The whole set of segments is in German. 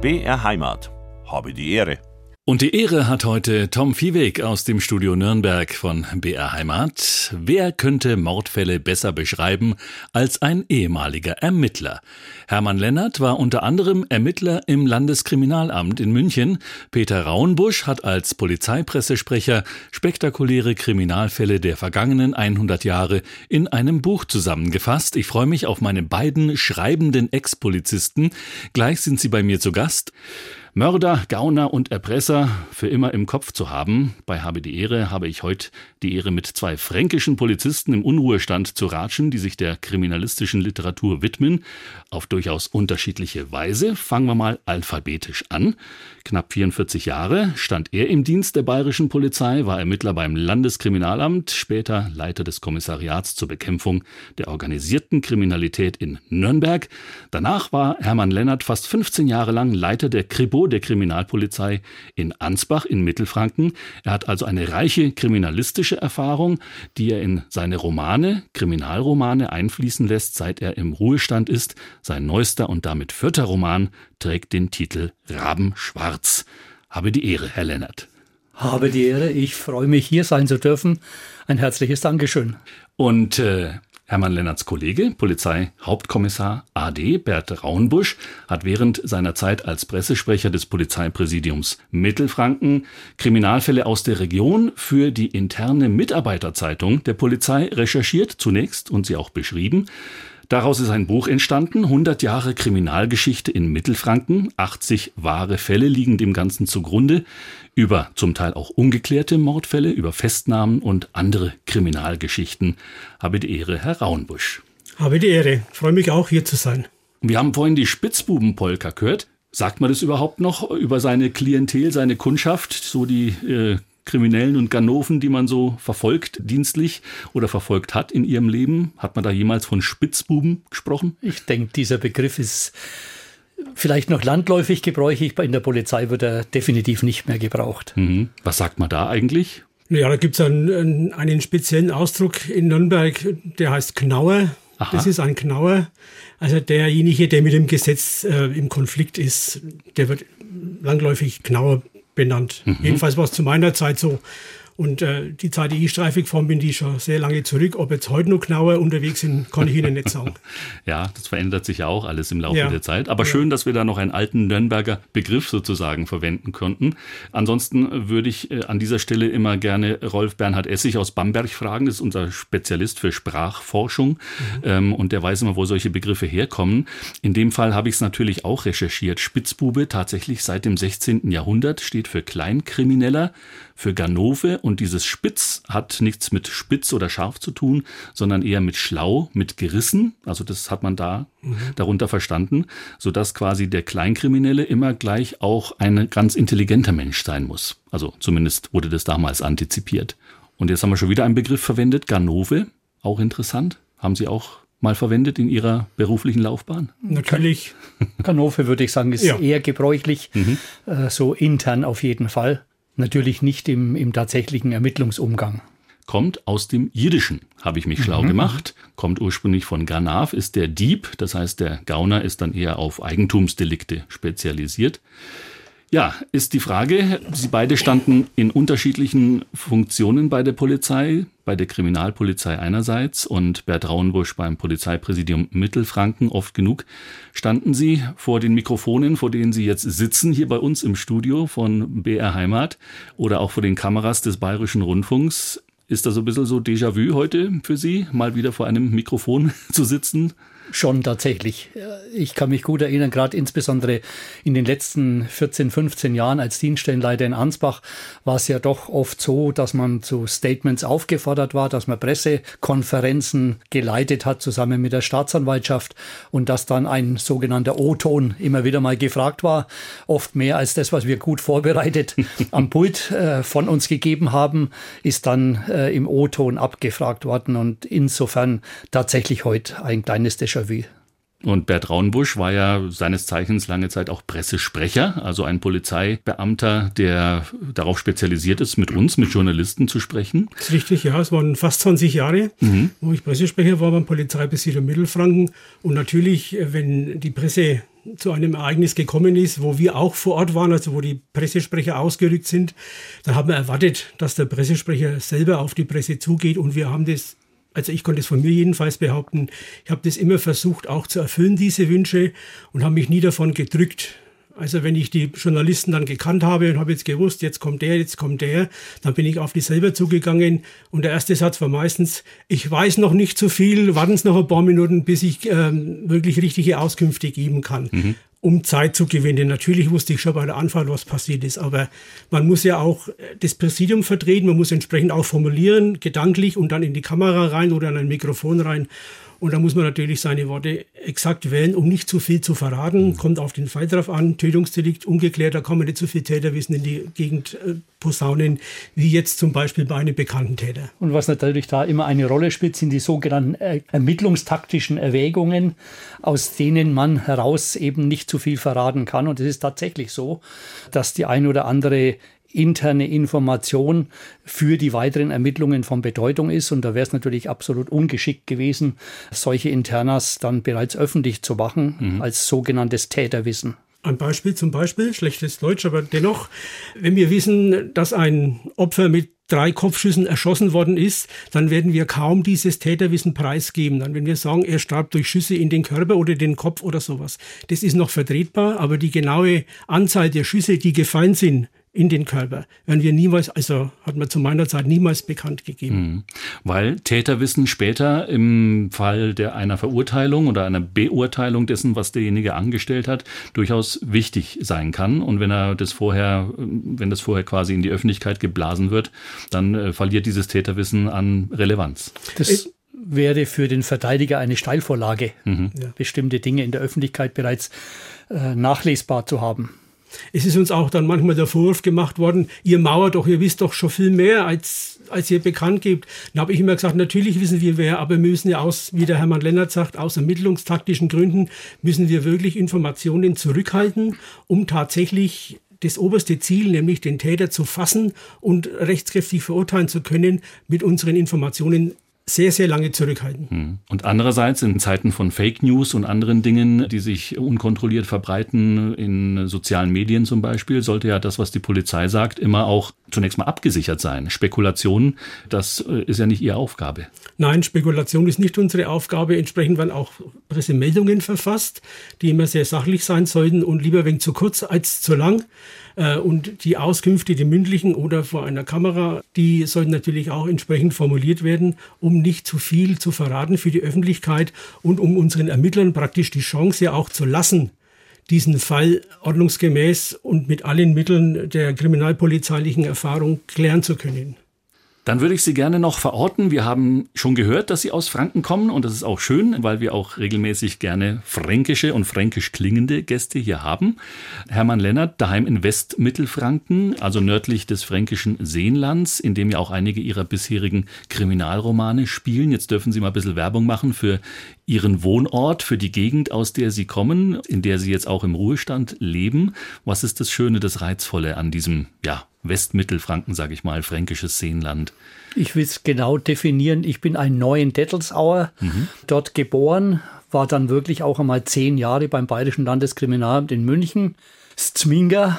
BR Heimat. Habe die Ehre. Und die Ehre hat heute Tom Viehweg aus dem Studio Nürnberg von BR Heimat. Wer könnte Mordfälle besser beschreiben als ein ehemaliger Ermittler? Hermann Lennart war unter anderem Ermittler im Landeskriminalamt in München. Peter Rauenbusch hat als Polizeipressesprecher spektakuläre Kriminalfälle der vergangenen 100 Jahre in einem Buch zusammengefasst. Ich freue mich auf meine beiden schreibenden Ex-Polizisten. Gleich sind sie bei mir zu Gast. Mörder, Gauner und Erpresser für immer im Kopf zu haben. Bei Habe die Ehre habe ich heute die Ehre, mit zwei fränkischen Polizisten im Unruhestand zu ratschen, die sich der kriminalistischen Literatur widmen, auf durchaus unterschiedliche Weise. Fangen wir mal alphabetisch an. Knapp 44 Jahre stand er im Dienst der bayerischen Polizei, war Ermittler beim Landeskriminalamt, später Leiter des Kommissariats zur Bekämpfung der organisierten Kriminalität in Nürnberg. Danach war Hermann Lennart fast 15 Jahre lang Leiter der Kripo der Kriminalpolizei in Ansbach in Mittelfranken. Er hat also eine reiche kriminalistische Erfahrung, die er in seine Romane, Kriminalromane einfließen lässt, seit er im Ruhestand ist. Sein neuester und damit 4. Roman trägt den Titel Rabenschwarz. Habe die Ehre, Herr Lennart. Habe die Ehre, ich freue mich, hier sein zu dürfen. Ein herzliches Dankeschön. Und Hermann Lennarts Kollege, Polizeihauptkommissar AD Bert Rauenbusch, hat während seiner Zeit als Pressesprecher des Polizeipräsidiums Mittelfranken Kriminalfälle aus der Region für die interne Mitarbeiterzeitung der Polizei recherchiert zunächst und sie auch beschrieben. Daraus ist ein Buch entstanden, 100 Jahre Kriminalgeschichte in Mittelfranken, 80 wahre Fälle liegen dem Ganzen zugrunde, über zum Teil auch ungeklärte Mordfälle, über Festnahmen und andere Kriminalgeschichten. Habe die Ehre, Herr Rauenbusch. Habe die Ehre, freue mich auch, hier zu sein. Wir haben vorhin die Spitzbubenpolka gehört. Sagt man das überhaupt noch über seine Klientel, seine Kundschaft, so die Kriminellen und Ganoven, die man so verfolgt dienstlich oder verfolgt hat in ihrem Leben? Hat man da jemals von Spitzbuben gesprochen? Ich denke, dieser Begriff ist vielleicht noch landläufig gebräuchlich. In der Polizei wird er definitiv nicht mehr gebraucht. Mhm. Was sagt man da eigentlich? Ja, da gibt es einen speziellen Ausdruck in Nürnberg, der heißt Knauer. Aha. Das ist ein Knauer. Also derjenige, der mit dem Gesetz im Konflikt ist, der wird landläufig Knauer benannt. Mhm. Jedenfalls war es zu meiner Zeit so. Und die Zeit, die ich streifig gefahren bin, die ist schon sehr lange zurück. Ob jetzt heute noch Knauer unterwegs sind, kann ich Ihnen nicht sagen. Ja, das verändert sich ja auch alles im Laufe der Zeit. Aber schön, dass wir da noch einen alten Nürnberger Begriff sozusagen verwenden konnten. Ansonsten würde ich an dieser Stelle immer gerne Rolf Bernhard Essig aus Bamberg fragen. Das ist unser Spezialist für Sprachforschung. Mhm. Und der weiß immer, wo solche Begriffe herkommen. In dem Fall habe ich es natürlich auch recherchiert. Spitzbube, tatsächlich seit dem 16. Jahrhundert, steht für Kleinkrimineller, für Ganove. Und dieses Spitz hat nichts mit spitz oder scharf zu tun, sondern eher mit schlau, mit gerissen. Also das hat man da darunter verstanden, sodass quasi der Kleinkriminelle immer gleich auch ein ganz intelligenter Mensch sein muss. Also zumindest wurde das damals antizipiert. Und jetzt haben wir schon wieder einen Begriff verwendet, Ganove, auch interessant. Haben Sie auch mal verwendet in Ihrer beruflichen Laufbahn? Natürlich. Ganove, würde ich sagen, ist eher gebräuchlich, so intern auf jeden Fall. Natürlich nicht im tatsächlichen Ermittlungsumgang. Kommt aus dem Jiddischen, habe ich mich schlau gemacht. Kommt ursprünglich von Ganav, ist der Dieb. Das heißt, der Gauner ist dann eher auf Eigentumsdelikte spezialisiert. Ja, ist die Frage, Sie beide standen in unterschiedlichen Funktionen bei der Polizei, bei der Kriminalpolizei einerseits und Bert Rauenbusch beim Polizeipräsidium Mittelfranken. Oft genug standen Sie vor den Mikrofonen, vor denen Sie jetzt sitzen, hier bei uns im Studio von BR Heimat oder auch vor den Kameras des Bayerischen Rundfunks. Ist das so ein bisschen so Déjà-vu heute für Sie, mal wieder vor einem Mikrofon zu sitzen? Schon tatsächlich. Ich kann mich gut erinnern, gerade insbesondere in den letzten 14, 15 Jahren als Dienststellenleiter in Ansbach war es ja doch oft so, dass man zu Statements aufgefordert war, dass man Pressekonferenzen geleitet hat zusammen mit der Staatsanwaltschaft und dass dann ein sogenannter O-Ton immer wieder mal gefragt war, oft mehr als das, was wir gut vorbereitet am Pult von uns gegeben haben, ist dann im O-Ton abgefragt worden und insofern tatsächlich heute ein kleines Déjà-vu. Und Bert Rauenbusch war ja seines Zeichens lange Zeit auch Pressesprecher, also ein Polizeibeamter, der darauf spezialisiert ist, mit uns, mit Journalisten zu sprechen. Das ist richtig, ja. Es waren fast 20 Jahre, wo ich Pressesprecher war beim Polizeipräsidium Mittelfranken. Und natürlich, wenn die Presse zu einem Ereignis gekommen ist, wo wir auch vor Ort waren, also wo die Pressesprecher ausgerückt sind, dann haben wir erwartet, dass der Pressesprecher selber auf die Presse zugeht und wir haben das, also ich konnte es von mir jedenfalls behaupten, ich habe das immer versucht auch zu erfüllen, diese Wünsche, und habe mich nie davon gedrückt. Also wenn ich die Journalisten dann gekannt habe und habe jetzt gewusst, jetzt kommt der, dann bin ich auf die selber zugegangen und der erste Satz war meistens, ich weiß noch nicht so viel, warten Sie noch ein paar Minuten, bis ich wirklich richtige Auskünfte geben kann, um Zeit zu gewinnen. Natürlich wusste ich schon bei der Anfahrt, was passiert ist, aber man muss ja auch das Präsidium vertreten, man muss entsprechend auch formulieren, gedanklich und dann in die Kamera rein oder in ein Mikrofon rein. Und da muss man natürlich seine Worte exakt wählen, um nicht zu viel zu verraten. Kommt auf den Fall drauf an. Tötungsdelikt ungeklärt, da kann man nicht so viel Täterwissen in die Gegend posaunen, wie jetzt zum Beispiel bei einem bekannten Täter. Und was natürlich da immer eine Rolle spielt, sind die sogenannten ermittlungstaktischen Erwägungen, aus denen man heraus eben nicht zu viel verraten kann. Und es ist tatsächlich so, dass die ein oder andere interne Information für die weiteren Ermittlungen von Bedeutung ist. Und da wäre es natürlich absolut ungeschickt gewesen, solche Internas dann bereits öffentlich zu machen, als sogenanntes Täterwissen. Ein Beispiel, schlechtes Deutsch, aber dennoch, wenn wir wissen, dass ein Opfer mit 3 Kopfschüssen erschossen worden ist, dann werden wir kaum dieses Täterwissen preisgeben. Dann, wenn wir sagen, er starb durch Schüsse in den Körper oder den Kopf oder sowas. Das ist noch vertretbar, aber die genaue Anzahl der Schüsse, die gefallen sind, in den Körper, werden wir niemals, also hat man zu meiner Zeit niemals bekannt gegeben. Weil Täterwissen später im Fall einer Verurteilung oder einer Beurteilung dessen, was derjenige angestellt hat, durchaus wichtig sein kann. Und wenn das vorher quasi in die Öffentlichkeit geblasen wird, dann verliert dieses Täterwissen an Relevanz. Das wäre für den Verteidiger eine Steilvorlage, bestimmte Dinge in der Öffentlichkeit bereits nachlesbar zu haben. Es ist uns auch dann manchmal der Vorwurf gemacht worden, ihr mauert doch, ihr wisst doch schon viel mehr, als ihr bekannt gebt. Dann habe ich immer gesagt, natürlich wissen wir mehr, aber wir müssen ja wie der Hermann Lennart sagt, aus ermittlungstaktischen Gründen müssen wir wirklich Informationen zurückhalten, um tatsächlich das oberste Ziel, nämlich den Täter zu fassen und rechtskräftig verurteilen zu können, mit unseren Informationen sehr, sehr lange zurückhalten. Und andererseits in Zeiten von Fake News und anderen Dingen, die sich unkontrolliert verbreiten, in sozialen Medien zum Beispiel, sollte ja das, was die Polizei sagt, immer auch zunächst mal abgesichert sein. Spekulationen, das ist ja nicht Ihre Aufgabe. Nein, Spekulation ist nicht unsere Aufgabe. Entsprechend werden auch Pressemeldungen verfasst, die immer sehr sachlich sein sollten und lieber ein wenig zu kurz als zu lang. Und die Auskünfte, die mündlichen oder vor einer Kamera, die sollten natürlich auch entsprechend formuliert werden, um nicht zu viel zu verraten für die Öffentlichkeit und um unseren Ermittlern praktisch die Chance ja auch zu lassen, diesen Fall ordnungsgemäß und mit allen Mitteln der kriminalpolizeilichen Erfahrung klären zu können. Dann würde ich Sie gerne noch verorten. Wir haben schon gehört, dass Sie aus Franken kommen und das ist auch schön, weil wir auch regelmäßig gerne fränkische und fränkisch klingende Gäste hier haben. Hermann Lennart, daheim in Westmittelfranken, also nördlich des fränkischen Seenlands, in dem ja auch einige Ihrer bisherigen Kriminalromane spielen. Jetzt dürfen Sie mal ein bisschen Werbung machen für Ihren Wohnort, für die Gegend, aus der Sie kommen, in der Sie jetzt auch im Ruhestand leben. Was ist das Schöne, das Reizvolle an diesem, Westmittelfranken, sage ich mal, fränkisches Seenland? Ich will es genau definieren. Ich bin ein Neuendettelsauer, dort geboren, war dann wirklich auch einmal 10 Jahre beim Bayerischen Landeskriminalamt in München, Szminga.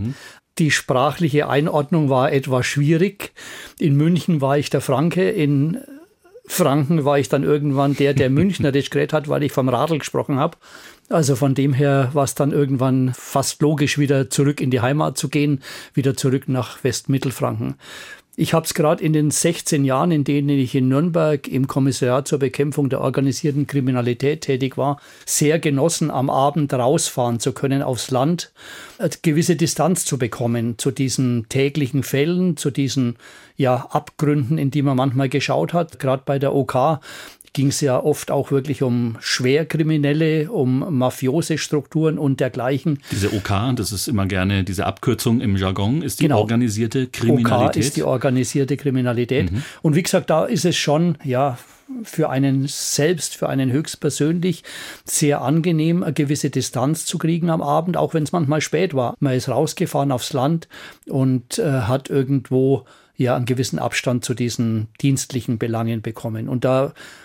Die sprachliche Einordnung war etwas schwierig. In München war ich der Franke, in Franken war ich dann irgendwann der Münchnerisch geredet hat, weil ich vom Radl gesprochen habe. Also von dem her war es dann irgendwann fast logisch, wieder zurück in die Heimat zu gehen, wieder zurück nach Westmittelfranken. Ich habe es gerade in den 16 Jahren, in denen ich in Nürnberg im Kommissariat zur Bekämpfung der organisierten Kriminalität tätig war, sehr genossen, am Abend rausfahren zu können aufs Land, eine gewisse Distanz zu bekommen zu diesen täglichen Fällen, zu diesen Abgründen, in die man manchmal geschaut hat. Gerade bei der OK ging es ja oft auch wirklich um Schwerkriminelle, um mafiose Strukturen und dergleichen. Diese OK, das ist immer gerne diese Abkürzung im Jargon, ist die organisierte Kriminalität. OK ist die organisierte Kriminalität. Und wie gesagt, da ist es schon, für einen selbst, für einen höchstpersönlich sehr angenehm, eine gewisse Distanz zu kriegen am Abend, auch wenn es manchmal spät war. Man ist rausgefahren aufs Land und hat irgendwo einen gewissen Abstand zu diesen dienstlichen Belangen bekommen. Und da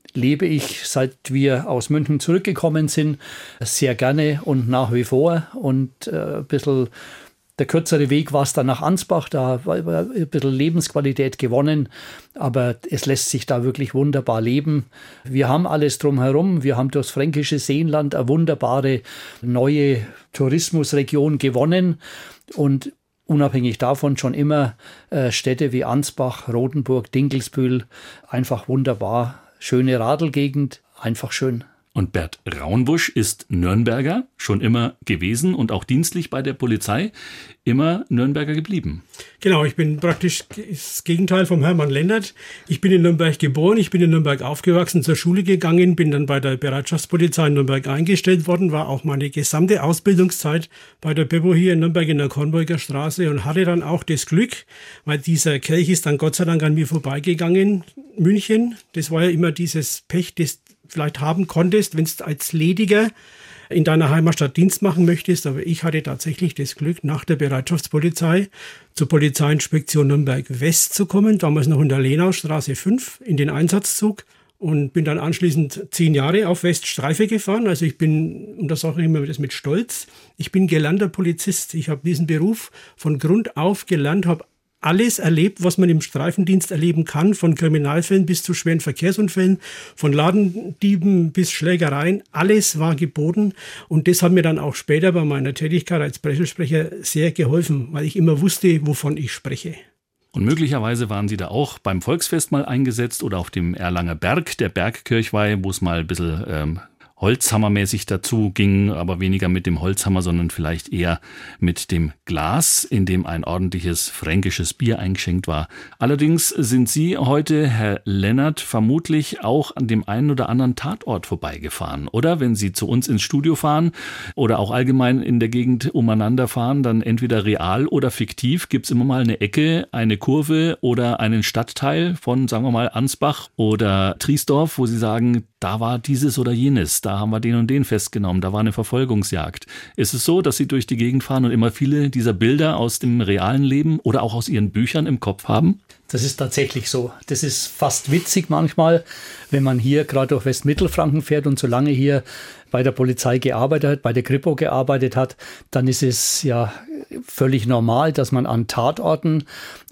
lebe ich, seit wir aus München zurückgekommen sind, sehr gerne und nach wie vor. Und ein bisschen der kürzere Weg war es dann nach Ansbach, da war ein bisschen Lebensqualität gewonnen, aber es lässt sich da wirklich wunderbar leben. Wir haben alles drumherum, wir haben durchs fränkische Seenland eine wunderbare neue Tourismusregion gewonnen und unabhängig davon schon immer Städte wie Ansbach, Rotenburg, Dinkelsbühl, einfach wunderbar. Schöne Radelgegend, einfach schön. Und Bert Raunbusch ist Nürnberger, schon immer gewesen und auch dienstlich bei der Polizei, immer Nürnberger geblieben. Genau, ich bin praktisch das Gegenteil vom Hermann Lennart. Ich bin in Nürnberg geboren, ich bin in Nürnberg aufgewachsen, zur Schule gegangen, bin dann bei der Bereitschaftspolizei in Nürnberg eingestellt worden, war auch meine gesamte Ausbildungszeit bei der Bepo hier in Nürnberg in der Kornburger Straße und hatte dann auch das Glück, weil dieser Kelch ist dann Gott sei Dank an mir vorbeigegangen, München. Das war ja immer dieses Pech, das vielleicht haben konntest, wenn du als Lediger in deiner Heimatstadt Dienst machen möchtest. Aber ich hatte tatsächlich das Glück, nach der Bereitschaftspolizei zur Polizeiinspektion Nürnberg-West zu kommen, damals noch in der Lenaustraße 5, in den Einsatzzug und bin dann anschließend 10 Jahre auf Weststreife gefahren. Also ich bin, und das sage ich immer das mit Stolz, ich bin gelernter Polizist. Ich habe diesen Beruf von Grund auf gelernt, habe alles erlebt, was man im Streifendienst erleben kann, von Kriminalfällen bis zu schweren Verkehrsunfällen, von Ladendieben bis Schlägereien, alles war geboten und das hat mir dann auch später bei meiner Tätigkeit als Pressesprecher sehr geholfen, weil ich immer wusste, wovon ich spreche. Und möglicherweise waren Sie da auch beim Volksfest mal eingesetzt oder auf dem Erlanger Berg, der Bergkirchweih, wo es mal ein bisschen holzhammermäßig dazu ging, aber weniger mit dem Holzhammer, sondern vielleicht eher mit dem Glas, in dem ein ordentliches fränkisches Bier eingeschenkt war. Allerdings sind Sie heute, Herr Lennart, vermutlich auch an dem einen oder anderen Tatort vorbeigefahren, oder? Wenn Sie zu uns ins Studio fahren oder auch allgemein in der Gegend umeinander fahren, dann entweder real oder fiktiv gibt's immer mal eine Ecke, eine Kurve oder einen Stadtteil von, sagen wir mal, Ansbach oder Triesdorf, wo Sie sagen, da war dieses oder jenes, da haben wir den und den festgenommen, da war eine Verfolgungsjagd. Ist es so, dass Sie durch die Gegend fahren und immer viele dieser Bilder aus dem realen Leben oder auch aus Ihren Büchern im Kopf haben? Das ist tatsächlich so. Das ist fast witzig manchmal, wenn man hier gerade durch Westmittelfranken fährt und so lange hier bei der Polizei gearbeitet hat, bei der Kripo gearbeitet hat, dann ist es ja völlig normal, dass man an Tatorten,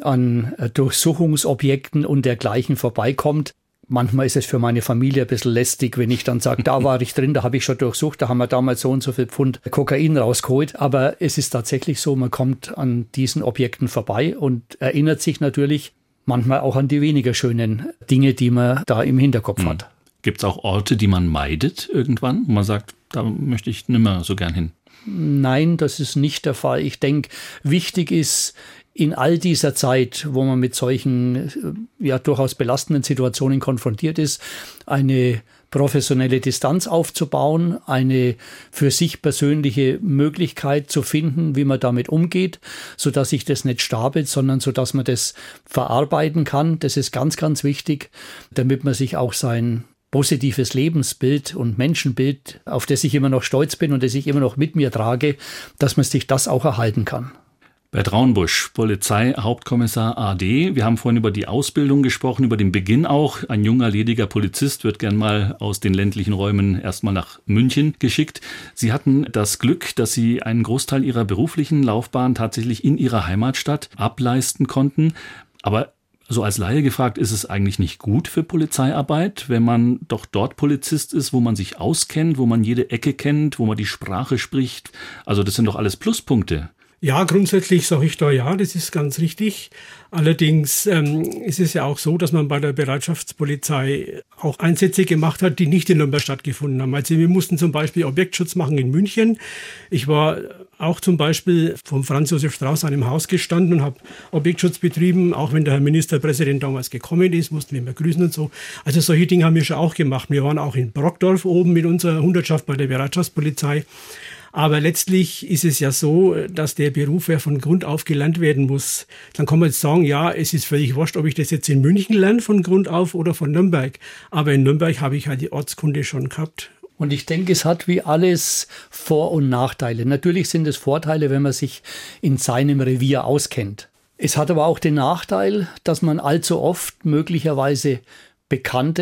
an Durchsuchungsobjekten und dergleichen vorbeikommt. Manchmal ist es für meine Familie ein bisschen lästig, wenn ich dann sage, da war ich drin, da habe ich schon durchsucht, da haben wir damals so und so viel Pfund Kokain rausgeholt. Aber es ist tatsächlich so, man kommt an diesen Objekten vorbei und erinnert sich natürlich manchmal auch an die weniger schönen Dinge, die man da im Hinterkopf hat. Gibt es auch Orte, die man meidet irgendwann, wo man sagt, da möchte ich nimmer so gern hin? Nein, das ist nicht der Fall. Ich denke, wichtig ist, in all dieser Zeit, wo man mit solchen ja durchaus belastenden Situationen konfrontiert ist, eine professionelle Distanz aufzubauen, eine für sich persönliche Möglichkeit zu finden, wie man damit umgeht, sodass sich das nicht stapelt, sondern sodass man das verarbeiten kann. Das ist ganz, ganz wichtig, damit man sich auch sein positives Lebensbild und Menschenbild, auf das ich immer noch stolz bin und das ich immer noch mit mir trage, dass man sich das auch erhalten kann. Bert Raunbusch, Polizeihauptkommissar AD. Wir haben vorhin über die Ausbildung gesprochen, über den Beginn auch. Ein junger, lediger Polizist wird gern mal aus den ländlichen Räumen erstmal nach München geschickt. Sie hatten das Glück, dass Sie einen Großteil Ihrer beruflichen Laufbahn tatsächlich in Ihrer Heimatstadt ableisten konnten. Aber so als Laie gefragt, ist es eigentlich nicht gut für Polizeiarbeit, wenn man doch dort Polizist ist, wo man sich auskennt, wo man jede Ecke kennt, wo man die Sprache spricht? Also das sind doch alles Pluspunkte. Ja, grundsätzlich sage ich da ja, das ist ganz richtig. Allerdings ist es ja auch so, dass man bei der Bereitschaftspolizei auch Einsätze gemacht hat, die nicht in Nürnberg stattgefunden haben. Also wir mussten zum Beispiel Objektschutz machen in München. Ich war auch zum Beispiel vom Franz Josef Strauß an einem Haus gestanden und habe Objektschutz betrieben. Auch wenn der Herr Ministerpräsident damals gekommen ist, mussten wir immer grüßen und so. Also solche Dinge haben wir schon auch gemacht. Wir waren auch in Brockdorf oben mit unserer Hundertschaft bei der Bereitschaftspolizei. Aber letztlich ist es ja so, dass der Beruf ja von Grund auf gelernt werden muss. Dann kann man jetzt sagen, ja, es ist völlig wurscht, ob ich das jetzt in München lerne von Grund auf oder von Nürnberg. Aber in Nürnberg habe ich halt die Ortskunde schon gehabt. Und ich denke, es hat wie alles Vor- und Nachteile. Natürlich sind es Vorteile, wenn man sich in seinem Revier auskennt. Es hat aber auch den Nachteil, dass man allzu oft möglicherweise Bekannte,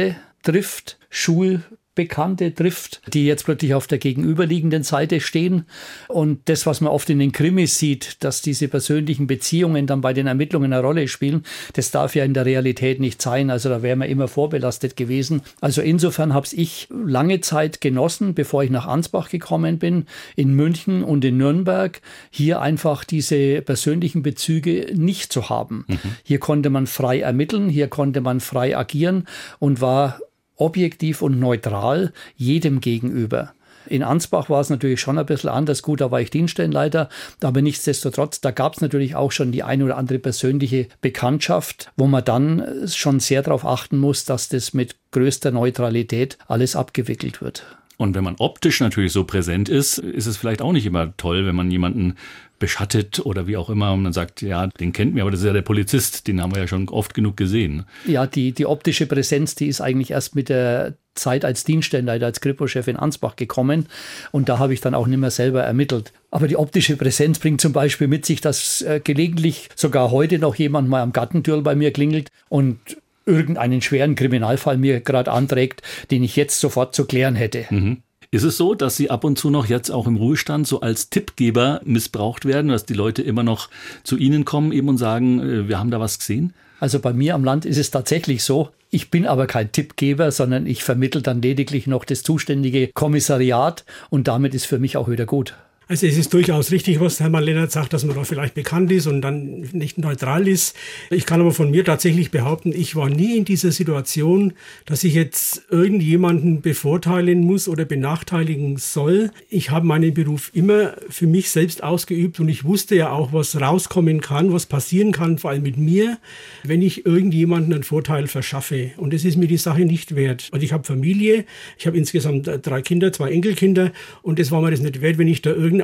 trifft, Schulbekannte trifft, die jetzt plötzlich auf der gegenüberliegenden Seite stehen. Und das, was man oft in den Krimis sieht, dass diese persönlichen Beziehungen dann bei den Ermittlungen eine Rolle spielen, das darf ja in der Realität nicht sein. Also da wäre man immer vorbelastet gewesen. Also insofern habe ich lange Zeit genossen, bevor ich nach Ansbach gekommen bin, in München und in Nürnberg, hier einfach diese persönlichen Bezüge nicht zu haben. Hier konnte man frei ermitteln, hier konnte man frei agieren und war objektiv und neutral jedem gegenüber. In Ansbach war es natürlich schon ein bisschen anders. Gut, da war ich Dienststellenleiter, aber nichtsdestotrotz, da gab es natürlich auch schon die eine oder andere persönliche Bekanntschaft, wo man dann schon sehr darauf achten muss, dass das mit größter Neutralität alles abgewickelt wird. Und wenn man optisch natürlich so präsent ist, ist es vielleicht auch nicht immer toll, wenn man jemanden beschattet oder wie auch immer und man sagt, ja, den kennt mir, aber das ist ja der Polizist, den haben wir ja schon oft genug gesehen. Ja, die optische Präsenz, die ist eigentlich erst mit der Zeit als Dienststellenleiter, als Kripo-Chef in Ansbach gekommen und da habe ich dann auch nicht mehr selber ermittelt. Aber die optische Präsenz bringt zum Beispiel mit sich, dass gelegentlich sogar heute noch jemand mal am Gartentür bei mir klingelt und irgendeinen schweren Kriminalfall mir gerade anträgt, den ich jetzt sofort zu klären hätte. Ist es so, dass Sie ab und zu noch jetzt auch im Ruhestand so als Tippgeber missbraucht werden, dass die Leute immer noch zu Ihnen kommen eben und sagen, wir haben da was gesehen? Also bei mir am Land ist es tatsächlich so. Ich bin aber kein Tippgeber, sondern ich vermittle dann lediglich noch das zuständige Kommissariat und damit ist für mich auch wieder gut. Also es ist durchaus richtig, was Hermann Lennart sagt, dass man da vielleicht bekannt ist und dann nicht neutral ist. Ich kann aber von mir tatsächlich behaupten, ich war nie in dieser Situation, dass ich jetzt irgendjemanden bevorteilen muss oder benachteiligen soll. Ich habe meinen Beruf immer für mich selbst ausgeübt und ich wusste ja auch, was rauskommen kann, was passieren kann, vor allem mit mir, wenn ich irgendjemanden einen Vorteil verschaffe. Und das ist mir die Sache nicht wert. Und ich habe Familie, ich habe insgesamt 3 Kinder, 2 Enkelkinder und das war mir das nicht wert, wenn ich da irgendeinen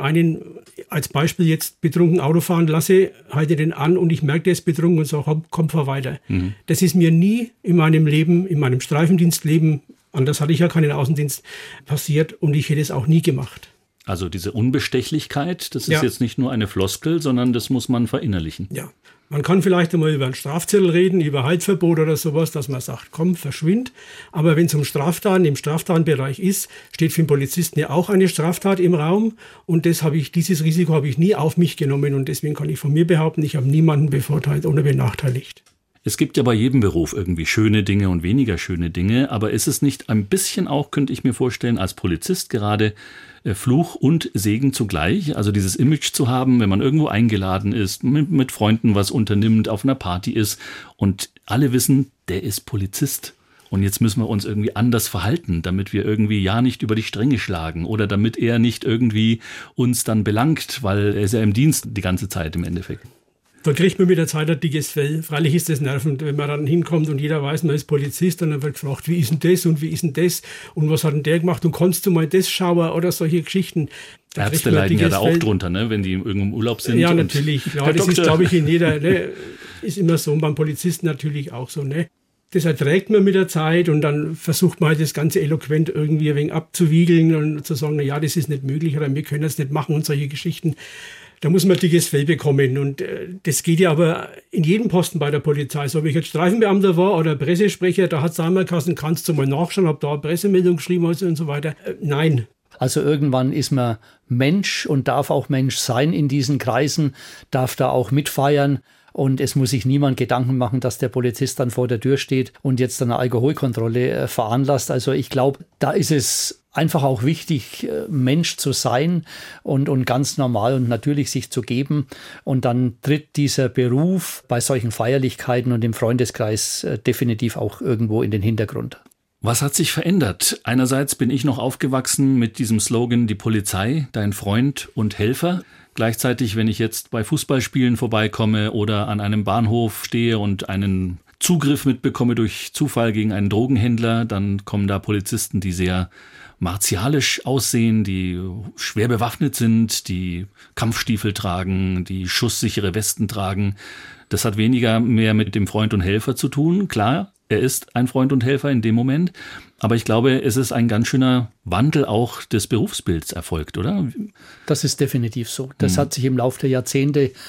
als Beispiel jetzt betrunken Auto fahren lasse, halte den an und ich merke, der ist betrunken und sage, komm, fahr weiter. Das ist mir nie in meinem Leben, in meinem Streifendienstleben, anders hatte ich ja keinen Außendienst, passiert und ich hätte es auch nie gemacht. Also diese Unbestechlichkeit, das ist jetzt nicht nur eine Floskel, sondern das muss man verinnerlichen. Ja. Man kann vielleicht einmal über einen Strafzettel reden, über Haltverbot oder sowas, dass man sagt, komm, verschwind. Aber wenn es um Straftaten im Straftatenbereich ist, steht für den Polizisten ja auch eine Straftat im Raum. Und dieses Risiko habe ich nie auf mich genommen. Und deswegen kann ich von mir behaupten, ich habe niemanden bevorteilt oder benachteiligt. Es gibt ja bei jedem Beruf irgendwie schöne Dinge und weniger schöne Dinge. Aber ist es nicht ein bisschen auch, könnte ich mir vorstellen, als Polizist gerade Fluch und Segen zugleich, also dieses Image zu haben, wenn man irgendwo eingeladen ist, mit Freunden was unternimmt, auf einer Party ist und alle wissen, der ist Polizist und jetzt müssen wir uns irgendwie anders verhalten, damit wir irgendwie ja nicht über die Stränge schlagen oder damit er nicht irgendwie uns dann belangt, weil er ist ja im Dienst die ganze Zeit im Endeffekt. Da kriegt man mit der Zeit ein dickes Fell. Freilich ist das nervend, wenn man dann hinkommt und jeder weiß, man ist Polizist und dann wird gefragt, wie ist denn das und wie ist denn das und was hat denn der gemacht und kannst du mal das schauen oder solche Geschichten. Da Ärzte leiden ja da auch drunter, ne, wenn die irgendwo im Urlaub sind. Ja, natürlich. Ja, das ist, glaube ich, in jeder, ne, ist immer so und beim Polizisten natürlich auch so. Ne. Das erträgt man mit der Zeit und dann versucht man halt das Ganze eloquent irgendwie ein wenig abzuwiegeln und zu sagen, na ja, das ist nicht möglich oder wir können das nicht machen und solche Geschichten. Da muss man ein dickes Fell bekommen und das geht ja aber in jedem Posten bei der Polizei. So, ob ich jetzt Streifenbeamter war oder Pressesprecher, da hat es einmal geheißen, kannst du mal nachschauen, ob da eine Pressemeldung geschrieben hast und so weiter. Nein. Also irgendwann ist man Mensch und darf auch Mensch sein in diesen Kreisen, darf da auch mitfeiern. Und es muss sich niemand Gedanken machen, dass der Polizist dann vor der Tür steht und jetzt eine Alkoholkontrolle veranlasst. Also ich glaube, da ist es einfach auch wichtig, Mensch zu sein und ganz normal und natürlich sich zu geben. Und dann tritt dieser Beruf bei solchen Feierlichkeiten und im Freundeskreis definitiv auch irgendwo in den Hintergrund. Was hat sich verändert? Einerseits bin ich noch aufgewachsen mit diesem Slogan, die Polizei, dein Freund und Helfer. Gleichzeitig, wenn ich jetzt bei Fußballspielen vorbeikomme oder an einem Bahnhof stehe und einen Zugriff mitbekomme durch Zufall gegen einen Drogenhändler, dann kommen da Polizisten, die sehr martialisch aussehen, die schwer bewaffnet sind, die Kampfstiefel tragen, die schusssichere Westen tragen. Das hat weniger mehr mit dem Freund und Helfer zu tun. Klar, er ist ein Freund und Helfer in dem Moment. Aber ich glaube, es ist ein ganz schöner Wandel auch des Berufsbilds erfolgt, oder? Das ist definitiv so. Das hat sich im Laufe der Jahrzehnte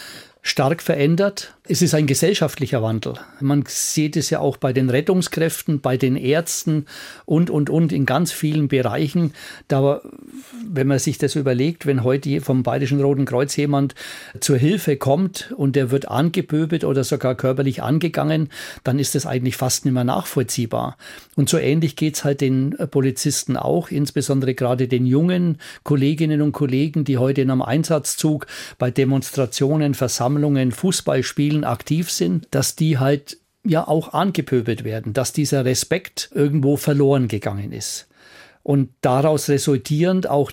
stark verändert. Es ist ein gesellschaftlicher Wandel. Man sieht es ja auch bei den Rettungskräften, bei den Ärzten und in ganz vielen Bereichen. Da, wenn man sich das überlegt, wenn heute vom Bayerischen Roten Kreuz jemand zur Hilfe kommt und der wird angepöbelt oder sogar körperlich angegangen, dann ist das eigentlich fast nicht mehr nachvollziehbar. Und so ähnlich geht es halt den Polizisten auch, insbesondere gerade den jungen Kolleginnen und Kollegen, die heute in einem Einsatzzug bei Demonstrationen, Versammlungen, Fußballspielen aktiv sind, dass die halt ja auch angepöbelt werden, dass dieser Respekt irgendwo verloren gegangen ist. Und daraus resultierend auch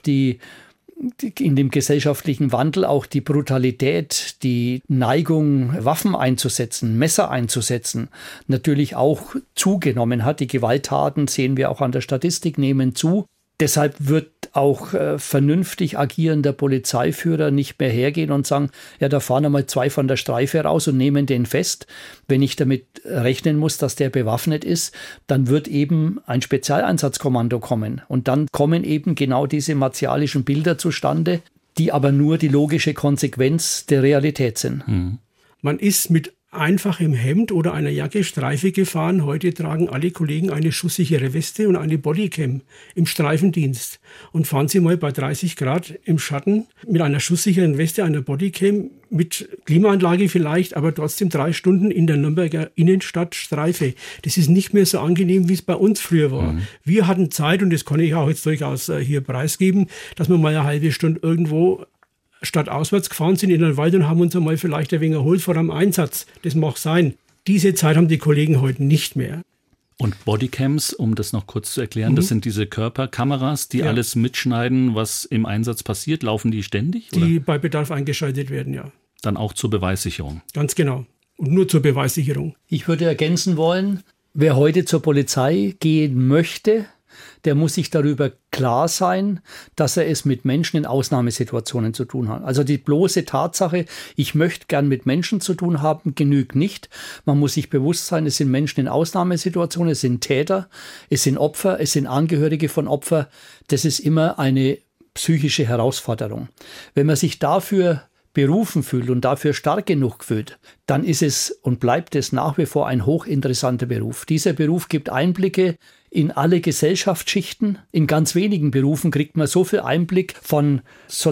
in dem gesellschaftlichen Wandel auch die Brutalität, die Neigung, Waffen einzusetzen, Messer einzusetzen, natürlich auch zugenommen hat. Die Gewalttaten, sehen wir auch an der Statistik, nehmen zu. Deshalb wird auch vernünftig agierender Polizeiführer nicht mehr hergehen und sagen, ja, da fahren einmal 2 von der Streife raus und nehmen den fest. Wenn ich damit rechnen muss, dass der bewaffnet ist, dann wird eben ein Spezialeinsatzkommando kommen. Und dann kommen eben genau diese martialischen Bilder zustande, die aber nur die logische Konsequenz der Realität sind. Man ist mit einfachem Hemd oder einer Jacke Streife gefahren. Heute tragen alle Kollegen eine schusssichere Weste und eine Bodycam im Streifendienst. Und fahren Sie mal bei 30 Grad im Schatten mit einer schusssicheren Weste, einer Bodycam, mit Klimaanlage vielleicht, aber trotzdem 3 Stunden in der Nürnberger Innenstadt Streife. Das ist nicht mehr so angenehm, wie es bei uns früher war. Wir hatten Zeit, und das kann ich auch jetzt durchaus hier preisgeben, dass wir mal eine halbe Stunde irgendwo stadtauswärts gefahren sind in den Wald und haben uns einmal vielleicht ein wenig erholt vor einem Einsatz. Das mag sein. Diese Zeit haben die Kollegen heute nicht mehr. Und Bodycams, um das noch kurz zu erklären, das sind diese Körperkameras, die alles mitschneiden, was im Einsatz passiert. Laufen die ständig? Die oder? Bei Bedarf eingeschaltet werden, ja. Dann auch zur Beweissicherung? Ganz genau. Und nur zur Beweissicherung. Ich würde ergänzen wollen, wer heute zur Polizei gehen möchte, der muss sich darüber klar sein, dass er es mit Menschen in Ausnahmesituationen zu tun hat. Also die bloße Tatsache, ich möchte gern mit Menschen zu tun haben, genügt nicht. Man muss sich bewusst sein, es sind Menschen in Ausnahmesituationen, es sind Täter, es sind Opfer, es sind Angehörige von Opfern. Das ist immer eine psychische Herausforderung. Wenn man sich dafür berufen fühlt und dafür stark genug fühlt, dann ist es und bleibt es nach wie vor ein hochinteressanter Beruf. Dieser Beruf gibt Einblicke in alle Gesellschaftsschichten. In ganz wenigen Berufen kriegt man so viel Einblick von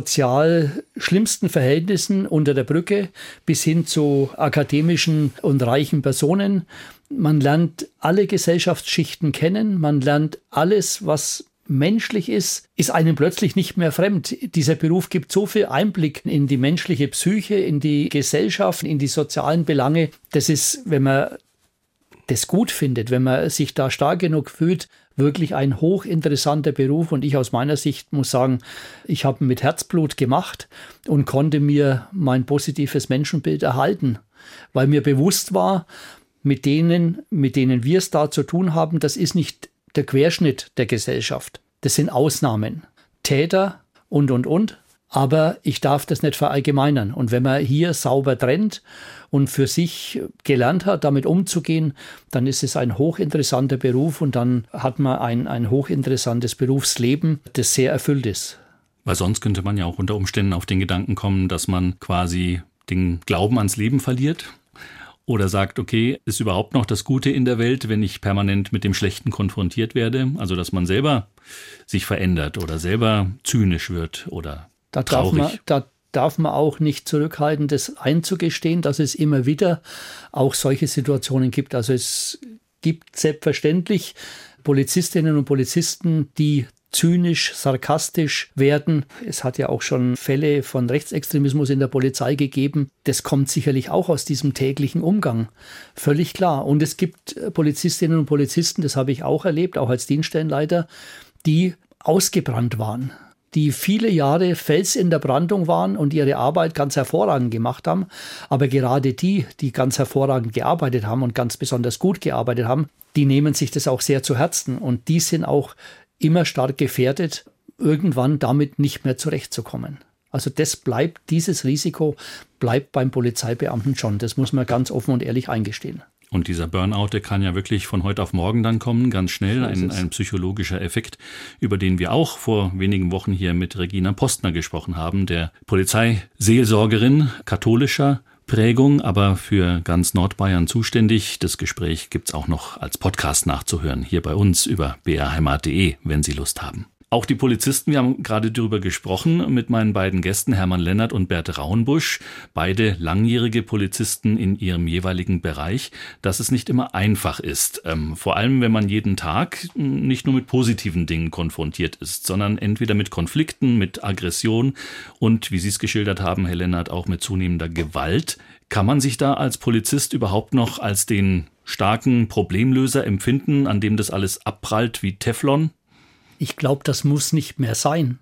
sozial schlimmsten Verhältnissen unter der Brücke bis hin zu akademischen und reichen Personen. Man lernt alle Gesellschaftsschichten kennen, man lernt alles, was menschlich ist einem plötzlich nicht mehr fremd. Dieser Beruf gibt so viel Einblick in die menschliche Psyche, in die Gesellschaft, in die sozialen Belange. Das ist, wenn man das gut findet, wenn man sich da stark genug fühlt, wirklich ein hochinteressanter Beruf. Und ich aus meiner Sicht muss sagen, ich habe ihn mit Herzblut gemacht und konnte mir mein positives Menschenbild erhalten, weil mir bewusst war, mit denen wir es da zu tun haben, das ist nicht der Querschnitt der Gesellschaft. Das sind Ausnahmen, Täter und. Aber ich darf das nicht verallgemeinern. Und wenn man hier sauber trennt und für sich gelernt hat, damit umzugehen, dann ist es ein hochinteressanter Beruf und dann hat man ein hochinteressantes Berufsleben, das sehr erfüllt ist. Weil sonst könnte man ja auch unter Umständen auf den Gedanken kommen, dass man quasi den Glauben ans Leben verliert. Oder sagt, okay, ist überhaupt noch das Gute in der Welt, wenn ich permanent mit dem Schlechten konfrontiert werde? Also, dass man selber sich verändert oder selber zynisch wird oder traurig. Da darf man auch nicht zurückhalten, das einzugestehen, dass es immer wieder auch solche Situationen gibt. Also es gibt selbstverständlich Polizistinnen und Polizisten, die zynisch, sarkastisch werden. Es hat ja auch schon Fälle von Rechtsextremismus in der Polizei gegeben. Das kommt sicherlich auch aus diesem täglichen Umgang. Völlig klar. Und es gibt Polizistinnen und Polizisten, das habe ich auch erlebt, auch als Dienststellenleiter, die ausgebrannt waren, die viele Jahre Fels in der Brandung waren und ihre Arbeit ganz hervorragend gemacht haben. Aber gerade die ganz hervorragend gearbeitet haben und ganz besonders gut gearbeitet haben, die nehmen sich das auch sehr zu Herzen. Und die sind auch immer stark gefährdet, irgendwann damit nicht mehr zurechtzukommen. Also dieses Risiko bleibt beim Polizeibeamten schon. Das muss man ganz offen und ehrlich eingestehen. Und dieser Burnout, der kann ja wirklich von heute auf morgen dann kommen, ganz schnell, ein psychologischer Effekt, über den wir auch vor wenigen Wochen hier mit Regina Postner gesprochen haben, der Polizeiseelsorgerin katholischer Prägung, aber für ganz Nordbayern zuständig. Das Gespräch gibt's auch noch als Podcast nachzuhören, hier bei uns über brheimat.de, wenn Sie Lust haben. Auch die Polizisten, wir haben gerade darüber gesprochen mit meinen beiden Gästen, Hermann Lennart und Bert Rauenbusch, beide langjährige Polizisten in ihrem jeweiligen Bereich, dass es nicht immer einfach ist. Vor allem, wenn man jeden Tag nicht nur mit positiven Dingen konfrontiert ist, sondern entweder mit Konflikten, mit Aggression und, wie Sie es geschildert haben, Herr Lennart, auch mit zunehmender Gewalt. Kann man sich da als Polizist überhaupt noch als den starken Problemlöser empfinden, an dem das alles abprallt wie Teflon? Ich glaube, das muss nicht mehr sein.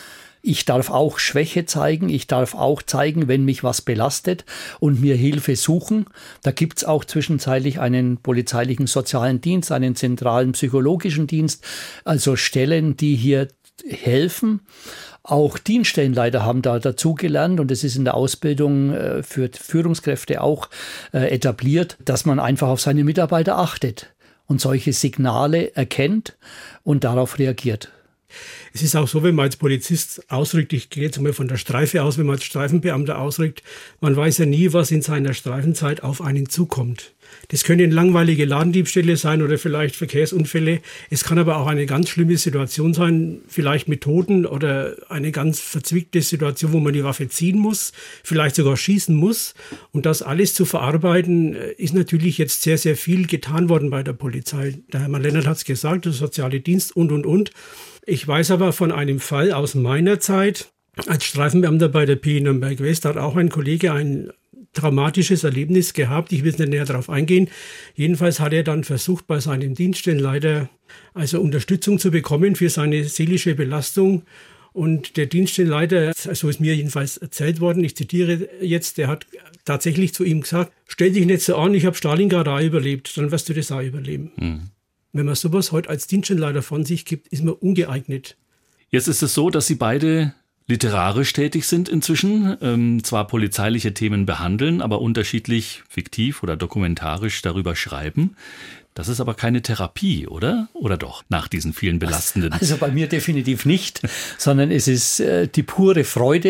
Ich darf auch Schwäche zeigen, ich darf auch zeigen, wenn mich was belastet und mir Hilfe suchen. Da gibt's auch zwischenzeitlich einen polizeilichen sozialen Dienst, einen zentralen psychologischen Dienst, also Stellen, die hier helfen. Auch Dienststellenleiter haben da dazugelernt und es ist in der Ausbildung für Führungskräfte auch etabliert, dass man einfach auf seine Mitarbeiter achtet und solche Signale erkennt und darauf reagiert. Es ist auch so, wenn man als Polizist ausrückt, ich gehe jetzt mal von der Streife aus, wenn man als Streifenbeamter ausrückt, man weiß ja nie, was in seiner Streifenzeit auf einen zukommt. Das können langweilige Ladendiebstähle sein oder vielleicht Verkehrsunfälle. Es kann aber auch eine ganz schlimme Situation sein, vielleicht mit Toten oder eine ganz verzwickte Situation, wo man die Waffe ziehen muss, vielleicht sogar schießen muss. Und das alles zu verarbeiten, ist natürlich jetzt sehr, sehr viel getan worden bei der Polizei. Der Hermann Lennart hat es gesagt, der soziale Dienst und. Ich weiß aber von einem Fall aus meiner Zeit, als Streifenbeamter bei der PI Nürnberg West, hat auch ein Kollege ein dramatisches Erlebnis gehabt. Ich will nicht näher darauf eingehen. Jedenfalls hat er dann versucht, bei seinem Dienststellenleiter also Unterstützung zu bekommen für seine seelische Belastung. Und der Dienststellenleiter, so ist mir jedenfalls erzählt worden, ich zitiere jetzt, der hat tatsächlich zu ihm gesagt, stell dich nicht so an, ich habe Stalingrad auch überlebt, dann wirst du das auch überleben. Mhm. Wenn man sowas heute als Dienststellenleiter von sich gibt, ist man ungeeignet. Jetzt ist es so, dass Sie beide literarisch tätig sind inzwischen, zwar polizeiliche Themen behandeln, aber unterschiedlich fiktiv oder dokumentarisch darüber schreiben. Das ist aber keine Therapie, oder? Oder doch, nach diesen vielen belastenden... Also bei mir definitiv nicht, sondern es ist die pure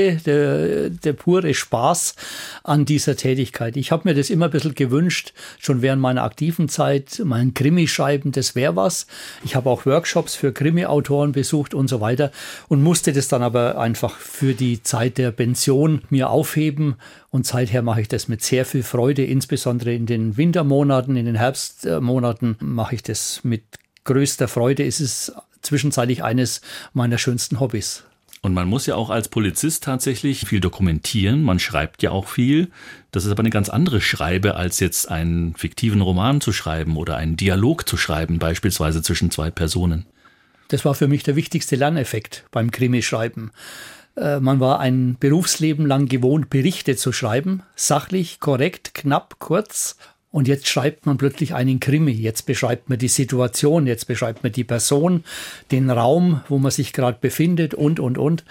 Freude, der pure Spaß an dieser Tätigkeit. Ich habe mir das immer ein bisschen gewünscht, schon während meiner aktiven Zeit, mal ein Krimi schreiben, das wäre was. Ich habe auch Workshops für Krimi-Autoren besucht und so weiter und musste das dann aber einfach für die Zeit der Pension mir aufheben. Und seither mache ich das mit sehr viel Freude, insbesondere in den Wintermonaten, in den Herbstmonaten mache ich das mit größter Freude. Es ist zwischenzeitlich eines meiner schönsten Hobbys. Und man muss ja auch als Polizist tatsächlich viel dokumentieren, man schreibt ja auch viel. Das ist aber eine ganz andere Schreibe, als jetzt einen fiktiven Roman zu schreiben oder einen Dialog zu schreiben, beispielsweise zwischen zwei Personen. Das war für mich der wichtigste Lerneffekt beim Krimischreiben. Man war ein Berufsleben lang gewohnt, Berichte zu schreiben, sachlich, korrekt, knapp, kurz. Und jetzt schreibt man plötzlich einen Krimi. Jetzt beschreibt man die Situation, jetzt beschreibt man die Person, den Raum, wo man sich gerade befindet und. Und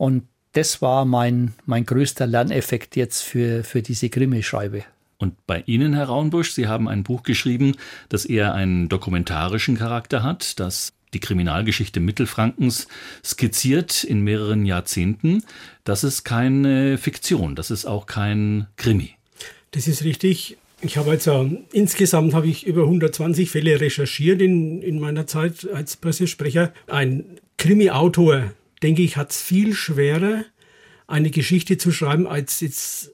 das war mein größter Lerneffekt jetzt für diese Krimischreibe. Und bei Ihnen, Herr Rauenbusch, Sie haben ein Buch geschrieben, das eher einen dokumentarischen Charakter hat, das die Kriminalgeschichte Mittelfrankens skizziert in mehreren Jahrzehnten. Das ist keine Fiktion, das ist auch kein Krimi. Das ist richtig. Ich habe jetzt insgesamt habe ich über 120 Fälle recherchiert in meiner Zeit als Pressesprecher. Ein Krimi-Autor, denke ich, hat es viel schwerer, eine Geschichte zu schreiben als jetzt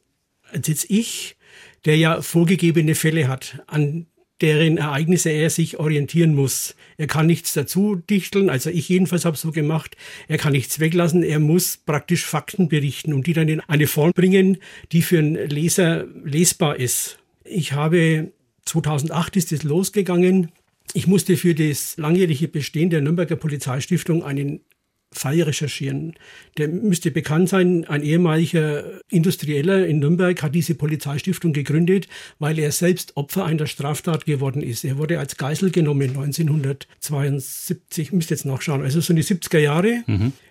ich, der ja vorgegebene Fälle hat, an deren Ereignisse er sich orientieren muss. Er kann nichts dazu dichteln, also ich jedenfalls habe es so gemacht. Er kann nichts weglassen, er muss praktisch Fakten berichten und die dann in eine Form bringen, die für einen Leser lesbar ist. Ich habe 2008 ist es losgegangen. Ich musste für das langjährige Bestehen der Nürnberger Polizeistiftung einen Fall recherchieren. Der müsste bekannt sein, ein ehemaliger Industrieller in Nürnberg hat diese Polizeistiftung gegründet, weil er selbst Opfer einer Straftat geworden ist. Er wurde als Geisel genommen 1972, müsst jetzt nachschauen, also so in die 70er Jahre.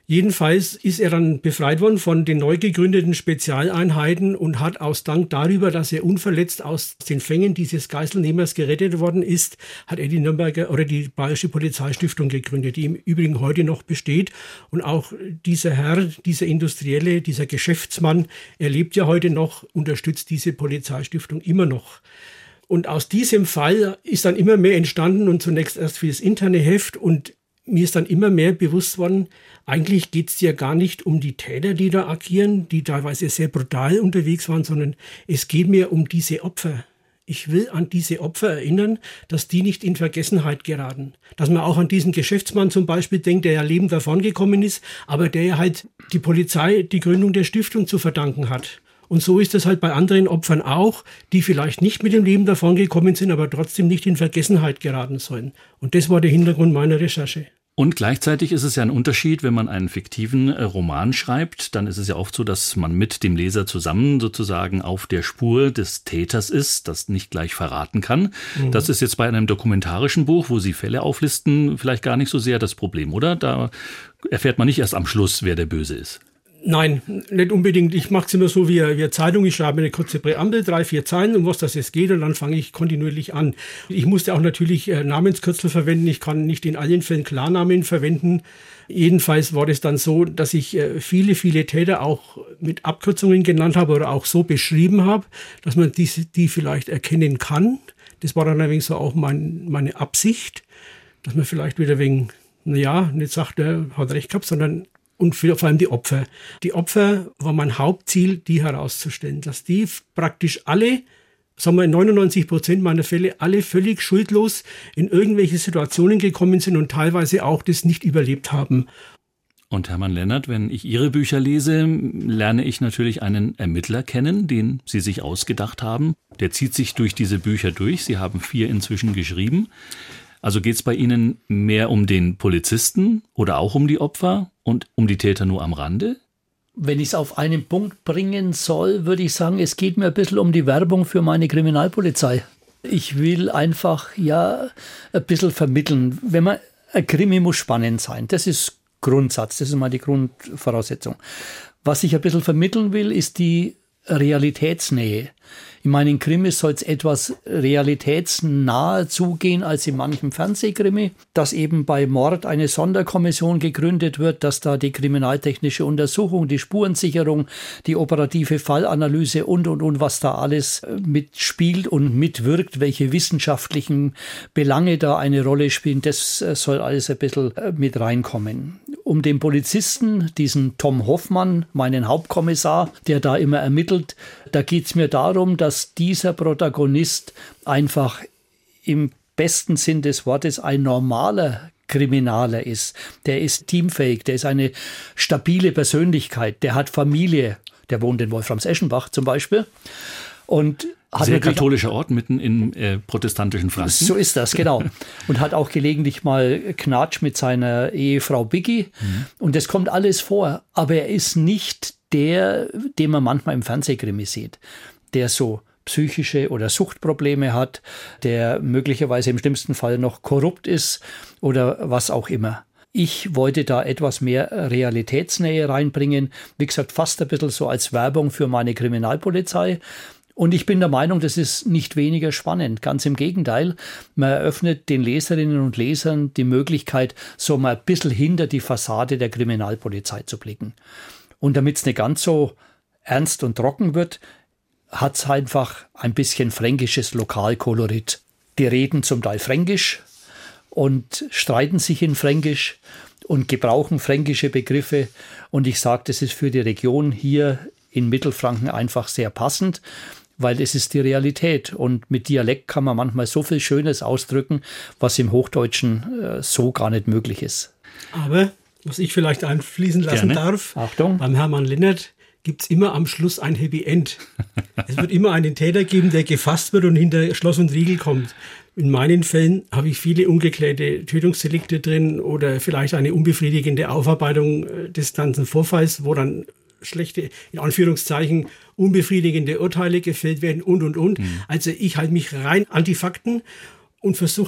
Jedenfalls ist er dann befreit worden von den neu gegründeten Spezialeinheiten und hat aus Dank darüber, dass er unverletzt aus den Fängen dieses Geiselnehmers gerettet worden ist, hat er die Nürnberger oder die Bayerische Polizeistiftung gegründet, die im Übrigen heute noch besteht. Und auch dieser Herr, dieser Industrielle, dieser Geschäftsmann, er lebt ja heute noch, unterstützt diese Polizeistiftung immer noch. Und aus diesem Fall ist dann immer mehr entstanden und zunächst erst für das interne Heft, und mir ist dann immer mehr bewusst worden, eigentlich geht es ja gar nicht um die Täter, die da agieren, die teilweise sehr brutal unterwegs waren, sondern es geht mir um diese Opfer. Ich will an diese Opfer erinnern, dass die nicht in Vergessenheit geraten. Dass man auch an diesen Geschäftsmann zum Beispiel denkt, der ja lebend davongekommen ist, aber der ja halt die Polizei die Gründung der Stiftung zu verdanken hat. Und so ist es halt bei anderen Opfern auch, die vielleicht nicht mit dem Leben davongekommen sind, aber trotzdem nicht in Vergessenheit geraten sollen. Und das war der Hintergrund meiner Recherche. Und gleichzeitig ist es ja ein Unterschied, wenn man einen fiktiven Roman schreibt, dann ist es ja oft so, dass man mit dem Leser zusammen sozusagen auf der Spur des Täters ist, das nicht gleich verraten kann. Das ist jetzt bei einem dokumentarischen Buch, wo Sie Fälle auflisten, vielleicht gar nicht so sehr das Problem, oder? Da erfährt man nicht erst am Schluss, wer der Böse ist. Nein, nicht unbedingt. Ich mache es immer so wie Zeitung. Ich schreibe eine kurze Präambel, 3-4 Zeilen, um was das jetzt geht, und dann fange ich kontinuierlich an. Ich musste auch natürlich Namenskürzel verwenden. Ich kann nicht in allen Fällen Klarnamen verwenden. Jedenfalls war es dann so, dass ich viele Täter auch mit Abkürzungen genannt habe oder auch so beschrieben habe, dass man die vielleicht erkennen kann. Das war dann allerdings so auch meine Absicht, dass man vielleicht wieder wegen, nicht sagt, er hat recht gehabt, sondern und vor allem die Opfer. Die Opfer war mein Hauptziel, die herauszustellen, dass die praktisch alle, sagen wir in 99% meiner Fälle, alle völlig schuldlos in irgendwelche Situationen gekommen sind und teilweise auch das nicht überlebt haben. Und Hermann Lennart, wenn ich Ihre Bücher lese, lerne ich natürlich einen Ermittler kennen, den Sie sich ausgedacht haben. Der zieht sich durch diese Bücher durch. Sie haben 4 inzwischen geschrieben. Also geht es bei Ihnen mehr um den Polizisten oder auch um die Opfer und um die Täter nur am Rande? Wenn ich es auf einen Punkt bringen soll, würde ich sagen, es geht mir ein bisschen um die Werbung für meine Kriminalpolizei. Ich will einfach ein bisschen vermitteln. Ein Krimi muss spannend sein. Das ist Grundsatz, das ist mal die Grundvoraussetzung. Was ich ein bisschen vermitteln will, ist die Realitätsnähe. In meinen Krimis soll es etwas realitätsnaher zugehen als in manchem Fernsehkrimi, dass eben bei Mord eine Sonderkommission gegründet wird, dass da die kriminaltechnische Untersuchung, die Spurensicherung, die operative Fallanalyse und, was da alles mitspielt und mitwirkt, welche wissenschaftlichen Belange da eine Rolle spielen, das soll alles ein bisschen mit reinkommen. Um den Polizisten, diesen Tom Hoffmann, meinen Hauptkommissar, der da immer ermittelt, da geht es mir darum, dass dieser Protagonist einfach im besten Sinn des Wortes ein normaler Kriminaler ist. Der ist teamfähig, der ist eine stabile Persönlichkeit, der hat Familie, der wohnt in Wolframs-Eschenbach zum Beispiel. Und hat sehr katholischer Ort mitten in protestantischen Franken. So ist das, genau. Und hat auch gelegentlich mal Knatsch mit seiner Ehefrau Biggie. Und das kommt alles vor. Aber er ist nicht der, den man manchmal im Fernsehkrimi sieht, der so psychische oder Suchtprobleme hat, der möglicherweise im schlimmsten Fall noch korrupt ist oder was auch immer. Ich wollte da etwas mehr Realitätsnähe reinbringen. Wie gesagt, fast ein bisschen so als Werbung für meine Kriminalpolizei. Und ich bin der Meinung, das ist nicht weniger spannend. Ganz im Gegenteil, man eröffnet den Leserinnen und Lesern die Möglichkeit, so mal ein bisschen hinter die Fassade der Kriminalpolizei zu blicken. Und damit es nicht ganz so ernst und trocken wird, hat es einfach ein bisschen fränkisches Lokalkolorit. Die reden zum Teil fränkisch und streiten sich in Fränkisch und gebrauchen fränkische Begriffe. Und ich sage, das ist für die Region hier in Mittelfranken einfach sehr passend, weil es ist die Realität. Und mit Dialekt kann man manchmal so viel Schönes ausdrücken, was im Hochdeutschen so gar nicht möglich ist. Aber, was ich vielleicht einfließen lassen darf, Achtung. Beim Hermann Lennart gibt es immer am Schluss ein Happy End. Es wird immer einen Täter geben, der gefasst wird und hinter Schloss und Riegel kommt. In meinen Fällen habe ich viele ungeklärte Tötungsdelikte drin oder vielleicht eine unbefriedigende Aufarbeitung des ganzen Vorfalls, wo dann schlechte, in Anführungszeichen, unbefriedigende Urteile gefällt werden und. Also ich halte mich rein an die Fakten und versuche halt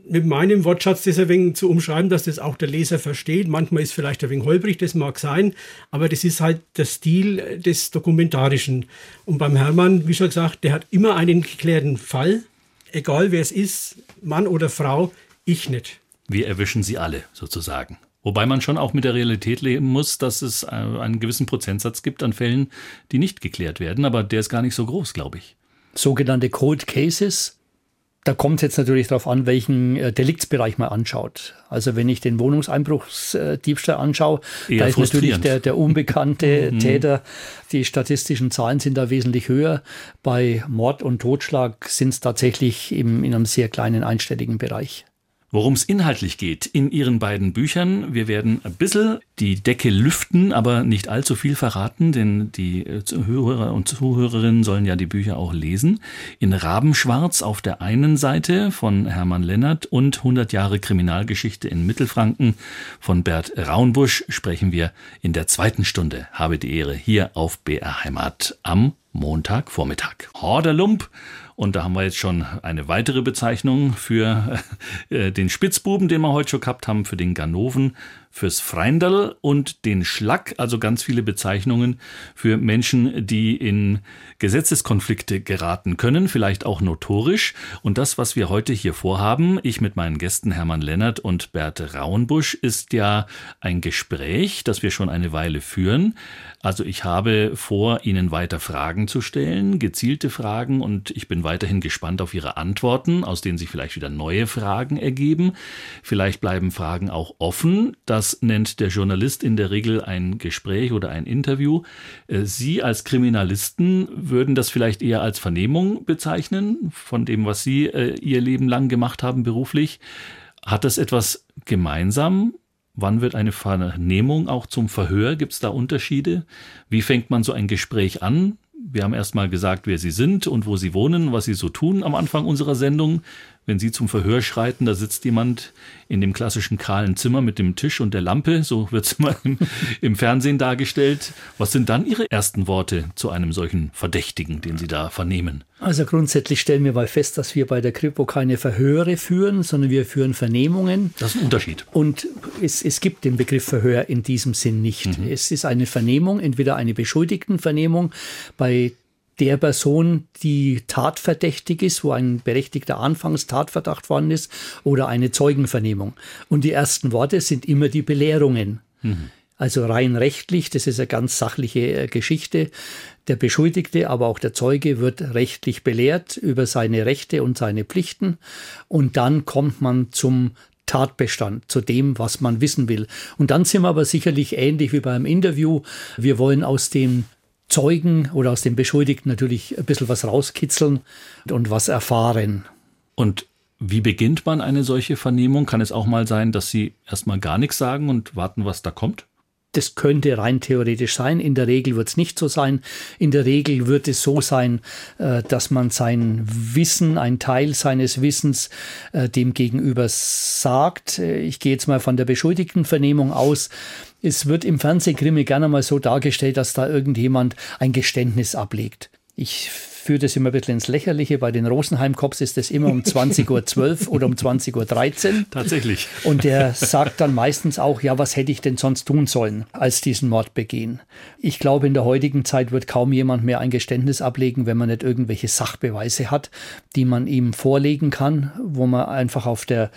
mit meinem Wortschatz das ein wenig zu umschreiben, dass das auch der Leser versteht. Manchmal ist vielleicht ein wenig holprig, das mag sein, aber das ist halt der Stil des Dokumentarischen. Und beim Hermann, wie schon gesagt, der hat immer einen geklärten Fall, egal wer es ist, Mann oder Frau, ich nicht. Wir erwischen sie alle sozusagen. Wobei man schon auch mit der Realität leben muss, dass es einen gewissen Prozentsatz gibt an Fällen, die nicht geklärt werden, aber der ist gar nicht so groß, glaube ich. Sogenannte Cold Cases. Da kommt es jetzt natürlich darauf an, welchen Deliktsbereich man anschaut. Also wenn ich den Wohnungseinbruchsdiebstahl anschaue, da ist natürlich der unbekannte Täter. Die statistischen Zahlen sind da wesentlich höher. Bei Mord und Totschlag sind es tatsächlich in einem sehr kleinen einstelligen Bereich. Worum es inhaltlich geht in Ihren beiden Büchern. Wir werden ein bisschen die Decke lüften, aber nicht allzu viel verraten, denn die Zuhörer und Zuhörerinnen sollen ja die Bücher auch lesen. In Rabenschwarz auf der einen Seite von Hermann Lennart und 100 Jahre Kriminalgeschichte in Mittelfranken von Bert Rauenbusch sprechen wir in der zweiten Stunde. Habe die Ehre hier auf BR Heimat am Montagvormittag. Horderlump. Und da haben wir jetzt schon eine weitere Bezeichnung für den Spitzbuben, den wir heute schon gehabt haben, für den Ganoven, fürs Freindl und den Schlack, also ganz viele Bezeichnungen für Menschen, die in Gesetzeskonflikte geraten können, vielleicht auch notorisch. Und das, was wir heute hier vorhaben, ich mit meinen Gästen Hermann Lennart und Bert Rauenbusch, ist ja ein Gespräch, das wir schon eine Weile führen. Also ich habe vor, Ihnen weiter Fragen zu stellen, gezielte Fragen, und ich bin weiterhin gespannt auf Ihre Antworten, aus denen sich vielleicht wieder neue Fragen ergeben. Vielleicht bleiben Fragen auch offen. Das nennt der Journalist in der Regel ein Gespräch oder ein Interview. Sie als Kriminalisten würden das vielleicht eher als Vernehmung bezeichnen, von dem, was Sie Ihr Leben lang gemacht haben beruflich. Hat das etwas gemeinsam? Wann wird eine Vernehmung auch zum Verhör? Gibt es da Unterschiede? Wie fängt man so ein Gespräch an? Wir haben erst mal gesagt, wer Sie sind und wo Sie wohnen, was Sie so tun am Anfang unserer Sendung. Wenn Sie zum Verhör schreiten, da sitzt jemand in dem klassischen kahlen Zimmer mit dem Tisch und der Lampe, so wird es mal im Fernsehen dargestellt. Was sind dann Ihre ersten Worte zu einem solchen Verdächtigen, den Sie da vernehmen? Also grundsätzlich stellen wir mal fest, dass wir bei der Kripo keine Verhöre führen, sondern wir führen Vernehmungen. Das ist ein Unterschied. Und es gibt den Begriff Verhör in diesem Sinn nicht. Es ist eine Vernehmung, entweder eine Beschuldigtenvernehmung bei der Person, die tatverdächtig ist, wo ein berechtigter Anfangstatverdacht vorhanden ist, oder eine Zeugenvernehmung. Und die ersten Worte sind immer die Belehrungen. Also rein rechtlich, das ist eine ganz sachliche Geschichte. Der Beschuldigte, aber auch der Zeuge wird rechtlich belehrt über seine Rechte und seine Pflichten. Und dann kommt man zum Tatbestand, zu dem, was man wissen will. Und dann sind wir aber sicherlich ähnlich wie beim Interview. Wir wollen aus dem Zeugen oder aus dem Beschuldigten natürlich ein bisschen was rauskitzeln und was erfahren. Und wie beginnt man eine solche Vernehmung? Kann es auch mal sein, dass Sie erstmal gar nichts sagen und warten, was da kommt? Das könnte rein theoretisch sein. In der Regel wird es nicht so sein. In der Regel wird es so sein, dass man sein Wissen, ein Teil seines Wissens dem Gegenüber sagt. Ich gehe jetzt mal von der Beschuldigtenvernehmung aus. Es wird im Fernsehkrimi gerne mal so dargestellt, dass da irgendjemand ein Geständnis ablegt. Ich führe das immer ein bisschen ins Lächerliche. Bei den Rosenheim-Cops ist das immer um 20.12 Uhr oder um 20.13 Uhr. Tatsächlich. Und der sagt dann meistens auch, ja, was hätte ich denn sonst tun sollen, als diesen Mord begehen? Ich glaube, in der heutigen Zeit wird kaum jemand mehr ein Geständnis ablegen, wenn man nicht irgendwelche Sachbeweise hat, die man ihm vorlegen kann, wo man einfach auf der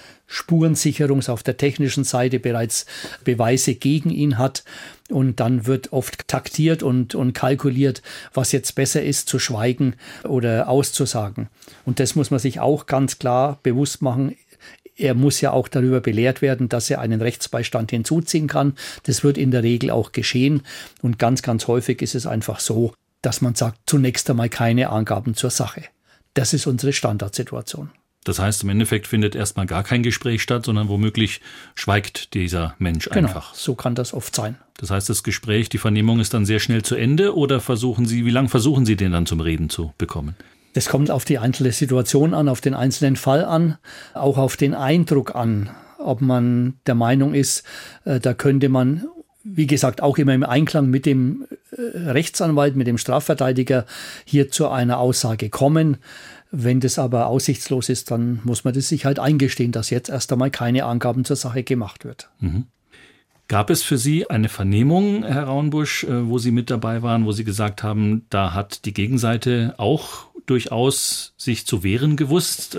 auf der technischen Seite bereits Beweise gegen ihn hat. Und dann wird oft taktiert und kalkuliert, was jetzt besser ist, zu schweigen oder auszusagen. Und das muss man sich auch ganz klar bewusst machen. Er muss ja auch darüber belehrt werden, dass er einen Rechtsbeistand hinzuziehen kann. Das wird in der Regel auch geschehen. Und ganz, ganz häufig ist es einfach so, dass man sagt, zunächst einmal keine Angaben zur Sache. Das ist unsere Standardsituation. Das heißt, im Endeffekt findet erstmal gar kein Gespräch statt, sondern womöglich schweigt dieser Mensch einfach. Genau, so kann das oft sein. Das heißt, das Gespräch, die Vernehmung ist dann sehr schnell zu Ende, oder wie lange versuchen Sie den dann zum Reden zu bekommen? Das kommt auf die einzelne Situation an, auf den einzelnen Fall an, auch auf den Eindruck an, ob man der Meinung ist, da könnte man, wie gesagt, auch immer im Einklang mit dem Rechtsanwalt, mit dem Strafverteidiger hier zu einer Aussage kommen. Wenn das aber aussichtslos ist, dann muss man das sich halt eingestehen, dass jetzt erst einmal keine Angaben zur Sache gemacht wird. Mhm. Gab es für Sie eine Vernehmung, Herr Rauenbusch, wo Sie mit dabei waren, wo Sie gesagt haben, da hat die Gegenseite auch durchaus sich zu wehren gewusst?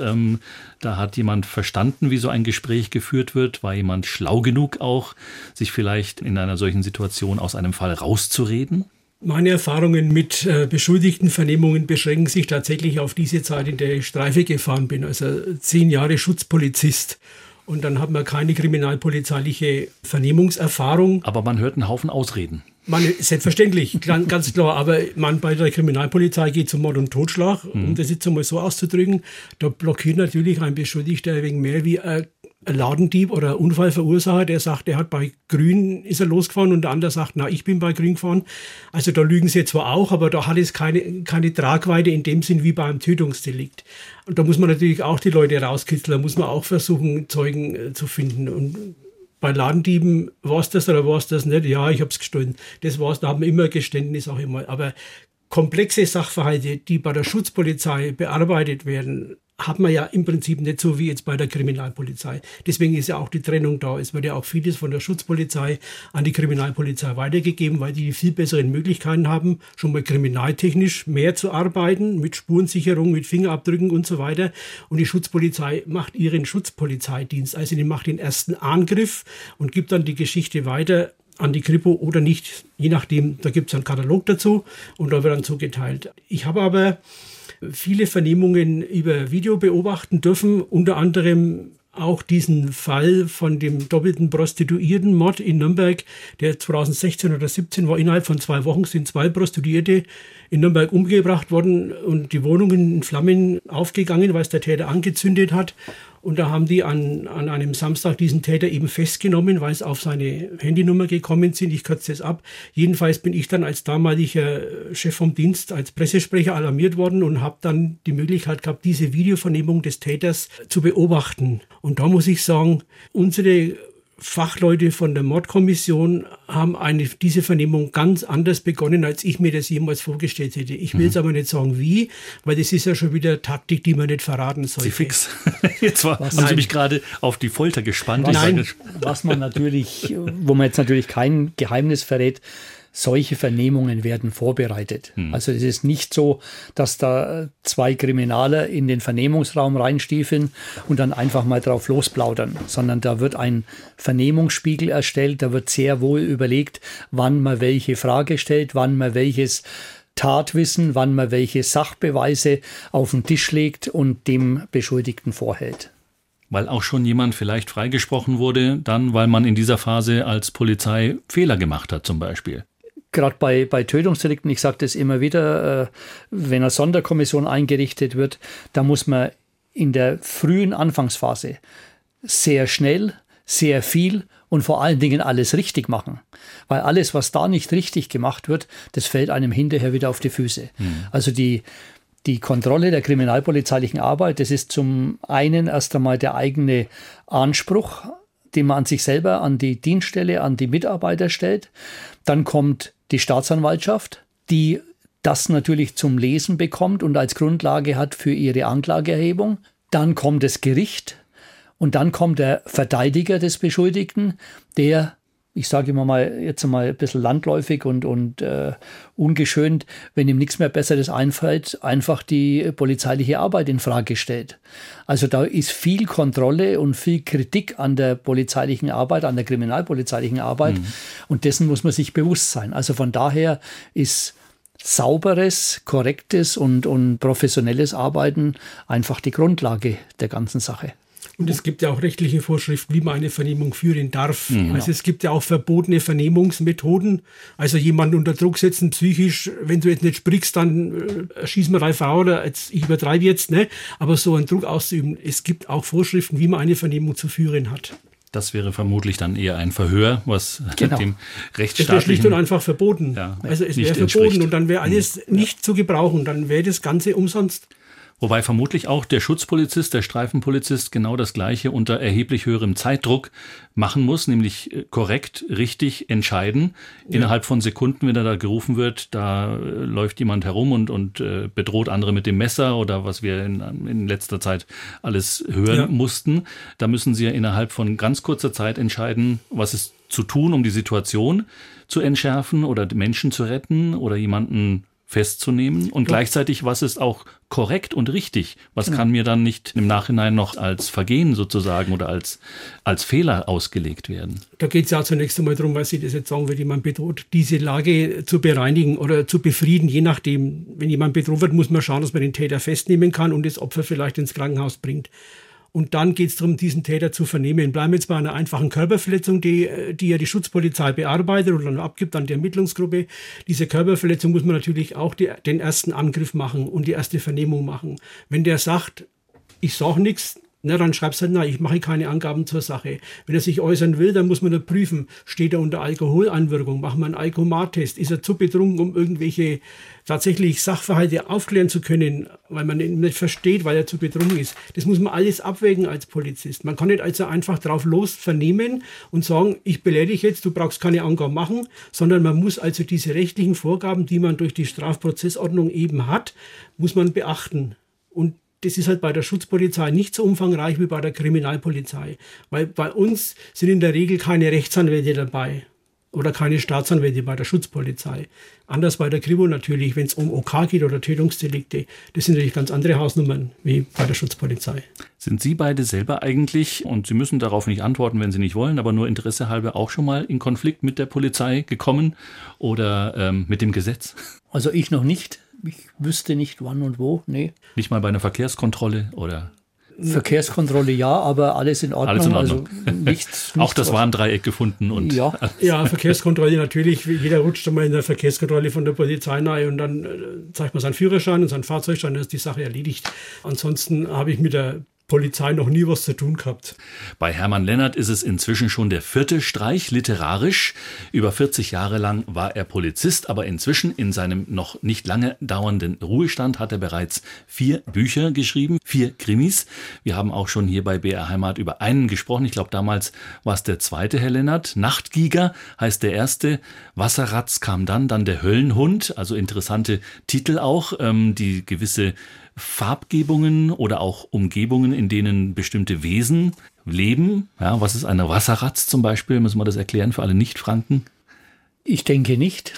Da hat jemand verstanden, wie so ein Gespräch geführt wird? War jemand schlau genug auch, sich vielleicht in einer solchen Situation aus einem Fall rauszureden? Meine Erfahrungen mit Beschuldigtenvernehmungen beschränken sich tatsächlich auf diese Zeit, in der ich Streife gefahren bin, also 10 Jahre Schutzpolizist. Und dann hat man keine kriminalpolizeiliche Vernehmungserfahrung. Aber man hört einen Haufen Ausreden. Selbstverständlich, ganz klar. Aber bei der Kriminalpolizei geht es um Mord und Totschlag, um das jetzt einmal so auszudrücken. Da blockiert natürlich ein Beschuldigter wegen mehr wie ein Ladendieb oder ein Unfallverursacher, der sagt, er hat bei Grün ist er losgefahren und der andere sagt, na, ich bin bei Grün gefahren. Also da lügen sie zwar auch, aber da hat es keine Tragweite in dem Sinn wie beim Tötungsdelikt. Und da muss man natürlich auch die Leute rauskitzeln, da muss man auch versuchen, Zeugen zu finden. Und bei Ladendieben, war es das oder war es das nicht? Ja, ich habe es gestohlen. Das war's, da haben wir immer Geständnis auch immer. Aber komplexe Sachverhalte, die bei der Schutzpolizei bearbeitet werden, hat man ja im Prinzip nicht so wie jetzt bei der Kriminalpolizei. Deswegen ist ja auch die Trennung da. Es wird ja auch vieles von der Schutzpolizei an die Kriminalpolizei weitergegeben, weil die viel besseren Möglichkeiten haben, schon mal kriminaltechnisch mehr zu arbeiten, mit Spurensicherung, mit Fingerabdrücken und so weiter. Und die Schutzpolizei macht ihren Schutzpolizeidienst. Also die macht den ersten Angriff und gibt dann die Geschichte weiter an die Kripo oder nicht, je nachdem. Da gibt es einen Katalog dazu und da wird dann zugeteilt. Ich habe aber viele Vernehmungen über Video beobachten dürfen, unter anderem auch diesen Fall von dem doppelten Prostituiertenmord in Nürnberg, der 2016 oder 2017 war. Innerhalb von 2 Wochen sind 2 Prostituierte in Nürnberg umgebracht worden und die Wohnungen in Flammen aufgegangen, weil es der Täter angezündet hat. Und da haben die an einem Samstag diesen Täter eben festgenommen, weil es auf seine Handynummer gekommen sind. Ich kürze das ab. Jedenfalls bin ich dann als damaliger Chef vom Dienst, als Pressesprecher alarmiert worden und habe dann die Möglichkeit gehabt, diese Videovernehmung des Täters zu beobachten. Und da muss ich sagen, unsere Fachleute von der Mordkommission haben diese Vernehmung ganz anders begonnen, als ich mir das jemals vorgestellt hätte. Ich will jetzt aber nicht sagen wie, weil das ist ja schon wieder Taktik, die man nicht verraten sollte. Sie fix. Jetzt haben Sie mich gerade auf die Folter gespannt. Was man natürlich, wo man jetzt natürlich kein Geheimnis verrät, solche Vernehmungen werden vorbereitet. Also es ist nicht so, dass da 2 Kriminale in den Vernehmungsraum reinstiefeln und dann einfach mal drauf losplaudern, sondern da wird ein Vernehmungsspiegel erstellt, da wird sehr wohl überlegt, wann man welche Frage stellt, wann man welches Tatwissen, wann man welche Sachbeweise auf den Tisch legt und dem Beschuldigten vorhält. Weil auch schon jemand vielleicht freigesprochen wurde, dann weil man in dieser Phase als Polizei Fehler gemacht hat zum Beispiel. Gerade bei Tötungsdelikten, ich sage das immer wieder, wenn eine Sonderkommission eingerichtet wird, da muss man in der frühen Anfangsphase sehr schnell, sehr viel und vor allen Dingen alles richtig machen. Weil alles, was da nicht richtig gemacht wird, das fällt einem hinterher wieder auf die Füße. Also die Kontrolle der kriminalpolizeilichen Arbeit, das ist zum einen erst einmal der eigene Anspruch, den man an sich selber, an die Dienststelle, an die Mitarbeiter stellt. Dann kommt die Staatsanwaltschaft, die das natürlich zum Lesen bekommt und als Grundlage hat für ihre Anklageerhebung. Dann kommt das Gericht und dann kommt der Verteidiger des Beschuldigten, der, ich sage immer mal, jetzt mal ein bisschen landläufig und ungeschönt, wenn ihm nichts mehr Besseres einfällt, einfach die polizeiliche Arbeit in Frage stellt. Also da ist viel Kontrolle und viel Kritik an der polizeilichen Arbeit, an der kriminalpolizeilichen Arbeit und dessen muss man sich bewusst sein. Also von daher ist sauberes, korrektes und professionelles Arbeiten einfach die Grundlage der ganzen Sache. Und es gibt ja auch rechtliche Vorschriften, wie man eine Vernehmung führen darf. Also es gibt ja auch verbotene Vernehmungsmethoden. Also jemanden unter Druck setzen, psychisch, wenn du jetzt nicht sprichst, dann schieß mal deine Frau oder jetzt, ich übertreibe jetzt, ne? Aber so einen Druck auszuüben, es gibt auch Vorschriften, wie man eine Vernehmung zu führen hat. Das wäre vermutlich dann eher ein Verhör, was dem rechtsstaatlichen... Es wäre schlicht und einfach verboten. Ja, also es wäre verboten und dann wäre alles nicht zu gebrauchen. Dann wäre das Ganze umsonst. Wobei vermutlich auch der Schutzpolizist, der Streifenpolizist genau das Gleiche unter erheblich höherem Zeitdruck machen muss, nämlich korrekt, richtig entscheiden. Ja. Innerhalb von Sekunden, wenn er da gerufen wird, da läuft jemand herum und bedroht andere mit dem Messer oder was wir in letzter Zeit alles hören mussten. Da müssen sie ja innerhalb von ganz kurzer Zeit entscheiden, was ist zu tun, um die Situation zu entschärfen oder Menschen zu retten oder jemanden festzunehmen und gleichzeitig, was ist auch korrekt und richtig? Was kann mir dann nicht im Nachhinein noch als Vergehen sozusagen oder als Fehler ausgelegt werden? Da geht es ja zunächst einmal darum, was Sie das jetzt sagen, wenn jemand bedroht, diese Lage zu bereinigen oder zu befrieden, je nachdem. Wenn jemand bedroht wird, muss man schauen, dass man den Täter festnehmen kann und das Opfer vielleicht ins Krankenhaus bringt. Und dann geht es darum, diesen Täter zu vernehmen. Bleiben wir jetzt bei einer einfachen Körperverletzung, die ja die Schutzpolizei bearbeitet oder dann abgibt an die Ermittlungsgruppe. Diese Körperverletzung muss man natürlich auch den ersten Angriff machen und die erste Vernehmung machen. Wenn der sagt, ich sage nichts, dann schreibt er, nein, ich mache keine Angaben zur Sache. Wenn er sich äußern will, dann muss man da prüfen, steht er unter Alkoholeinwirkung, machen wir einen Alkomat-Test, ist er zu betrunken, um irgendwelche tatsächlich Sachverhalte aufklären zu können, weil man ihn nicht versteht, weil er zu betrunken ist. Das muss man alles abwägen als Polizist. Man kann nicht also einfach drauf los vernehmen und sagen, ich beleidige jetzt, du brauchst keine Angaben machen, sondern man muss also diese rechtlichen Vorgaben, die man durch die Strafprozessordnung eben hat, muss man beachten. Und das ist halt bei der Schutzpolizei nicht so umfangreich wie bei der Kriminalpolizei. Weil bei uns sind in der Regel keine Rechtsanwälte dabei oder keine Staatsanwälte bei der Schutzpolizei. Anders bei der Kripo natürlich, wenn es um OK geht oder Tötungsdelikte. Das sind natürlich ganz andere Hausnummern wie bei der Schutzpolizei. Sind Sie beide selber eigentlich, und Sie müssen darauf nicht antworten, wenn Sie nicht wollen, aber nur Interesse halber auch schon mal in Konflikt mit der Polizei gekommen oder mit dem Gesetz? Also ich noch nicht. Ich wüsste nicht wann und wo, nee. Nicht mal bei einer Verkehrskontrolle oder? Verkehrskontrolle ja, aber alles in Ordnung. Alles in Ordnung. Also nichts auch das Warndreieck gefunden. Und ja, Verkehrskontrolle natürlich. Jeder rutscht einmal in der Verkehrskontrolle von der Polizei rein und dann zeigt man seinen Führerschein und seinen Fahrzeugschein, dann ist die Sache erledigt. Ansonsten habe ich mit der Polizei noch nie was zu tun gehabt. Bei Hermann Lennart ist es inzwischen schon der 4. Streich literarisch. Über 40 Jahre lang war er Polizist, aber inzwischen in seinem noch nicht lange dauernden Ruhestand hat er bereits 4 Bücher geschrieben, 4 Krimis. Wir haben auch schon hier bei BR Heimat über einen gesprochen. Ich glaube, damals war es der 2., Herr Lennart. Nachtgiger heißt der erste. Wasserratz kam dann der Höllenhund. Also interessante Titel auch, die gewisse Farbgebungen oder auch Umgebungen, in denen bestimmte Wesen leben. Ja, was ist eine Wasserratz zum Beispiel? Müssen wir das erklären für alle Nicht-Franken? Ich denke nicht.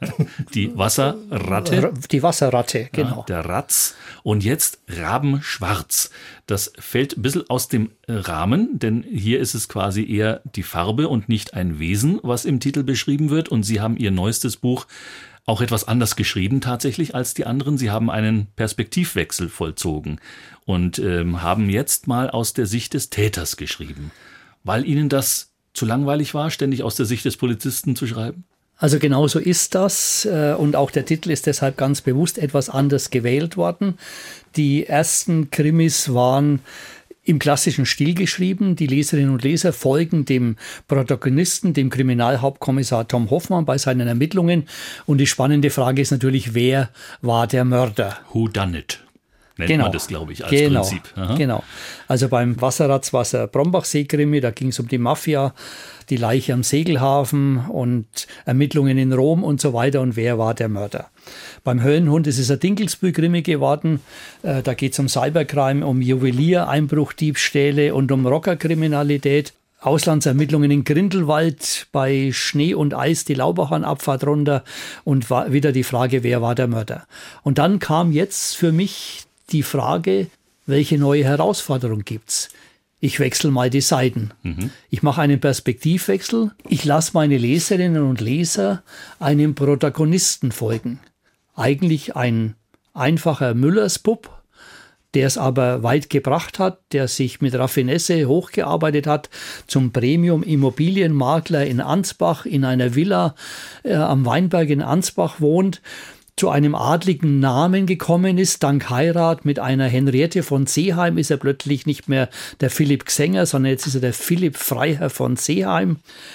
Die Wasserratte. Die Wasserratte, genau. Ja, der Ratz. Und jetzt Rabenschwarz. Das fällt ein bisschen aus dem Rahmen, denn hier ist es quasi eher die Farbe und nicht ein Wesen, was im Titel beschrieben wird. Und Sie haben Ihr neuestes Buch auch etwas anders geschrieben tatsächlich als die anderen. Sie haben einen Perspektivwechsel vollzogen und haben jetzt mal aus der Sicht des Täters geschrieben. Weil Ihnen das zu langweilig war, ständig aus der Sicht des Polizisten zu schreiben? Also genau so ist das und auch der Titel ist deshalb ganz bewusst etwas anders gewählt worden. Die ersten Krimis waren im klassischen Stil geschrieben. Die Leserinnen und Leser folgen dem Protagonisten, dem Kriminalhauptkommissar Tom Hoffmann bei seinen Ermittlungen. Und die spannende Frage ist natürlich, wer war der Mörder? Who done it? Nennt man das, glaube ich, als Prinzip. Aha. Genau. Also beim Wasserratz war es ein Brombachsee-Krimi, da ging es um die Mafia, die Leiche am Segelhafen und Ermittlungen in Rom und so weiter und wer war der Mörder. Beim Höllenhund ist es ein Dinkelsbühl-Krimi geworden, da geht es um Cybercrime, um Juwelier, Einbruchdiebstähle und um Rockerkriminalität. Auslandsermittlungen in Grindelwald, bei Schnee und Eis die Laubachernabfahrt runter und war wieder die Frage, wer war der Mörder. Und dann kam jetzt für mich die Frage, welche neue Herausforderung gibt's? Ich wechsle mal die Seiten. Ich mache einen Perspektivwechsel. Ich lasse meine Leserinnen und Leser einem Protagonisten folgen. Eigentlich ein einfacher Müllersbub, der es aber weit gebracht hat, der sich mit Raffinesse hochgearbeitet hat zum Premium-Immobilienmakler in Ansbach, in einer Villa am Weinberg in Ansbach wohnt, zu einem adligen Namen gekommen ist. Dank Heirat mit einer Henriette von Seeheim ist er plötzlich nicht mehr der Philipp Xenger, sondern jetzt ist er der Philipp Freiherr von Seeheim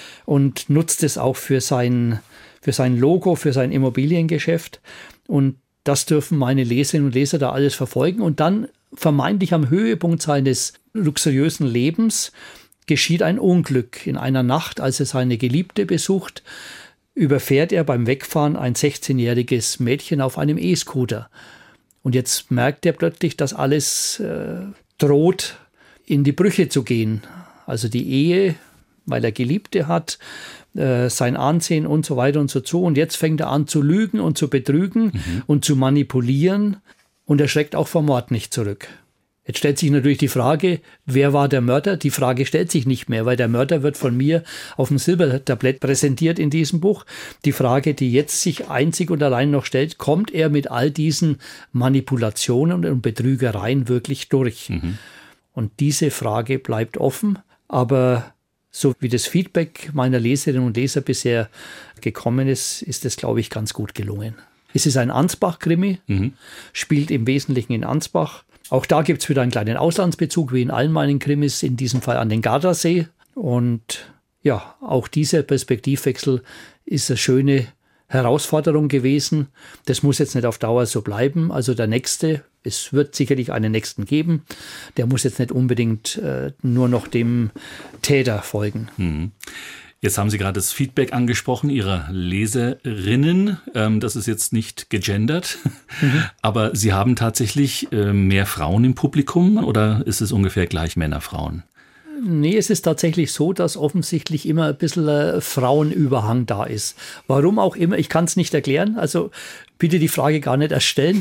und nutzt es auch für sein Logo, für sein Immobiliengeschäft. Und Das dürfen meine Leserinnen und Leser da alles verfolgen. Und dann vermeintlich am Höhepunkt seines luxuriösen Lebens geschieht ein Unglück. In einer Nacht, als er seine Geliebte besucht, überfährt er beim Wegfahren ein 16-jähriges Mädchen auf einem E-Scooter. Und jetzt merkt er plötzlich, dass alles droht, in die Brüche zu gehen. Also die Ehe, weil er Geliebte hat, sein Ansehen und so weiter und so zu. Und jetzt fängt er an zu lügen und zu betrügen und zu manipulieren. Und er schreckt auch vor Mord nicht zurück. Jetzt stellt sich natürlich die Frage, wer war der Mörder? Die Frage stellt sich nicht mehr, weil der Mörder wird von mir auf dem Silbertablett präsentiert in diesem Buch. Die Frage, die jetzt sich einzig und allein noch stellt, kommt er mit all diesen Manipulationen und Betrügereien wirklich durch? Und diese Frage bleibt offen, aber so wie das Feedback meiner Leserinnen und Leser bisher gekommen ist, ist es, glaube ich, ganz gut gelungen. Es ist ein Ansbach-Krimi, spielt im Wesentlichen in Ansbach. Auch da gibt es wieder einen kleinen Auslandsbezug, wie in allen meinen Krimis, in diesem Fall an den Gardasee. Und ja, auch dieser Perspektivwechsel ist eine schöne Herausforderung gewesen. Das muss jetzt nicht auf Dauer so bleiben. Also der nächste, es wird sicherlich einen nächsten geben, der muss jetzt nicht unbedingt nur noch dem Täter folgen. Jetzt haben Sie gerade das Feedback angesprochen Ihrer Leserinnen. Das ist jetzt nicht gegendert, aber Sie haben tatsächlich mehr Frauen im Publikum oder ist es ungefähr gleich Männer, Frauen? Nee, es ist tatsächlich so, dass offensichtlich immer ein bisschen Frauenüberhang da ist. Warum auch immer, ich kann es nicht erklären. Also bitte die Frage gar nicht erstellen,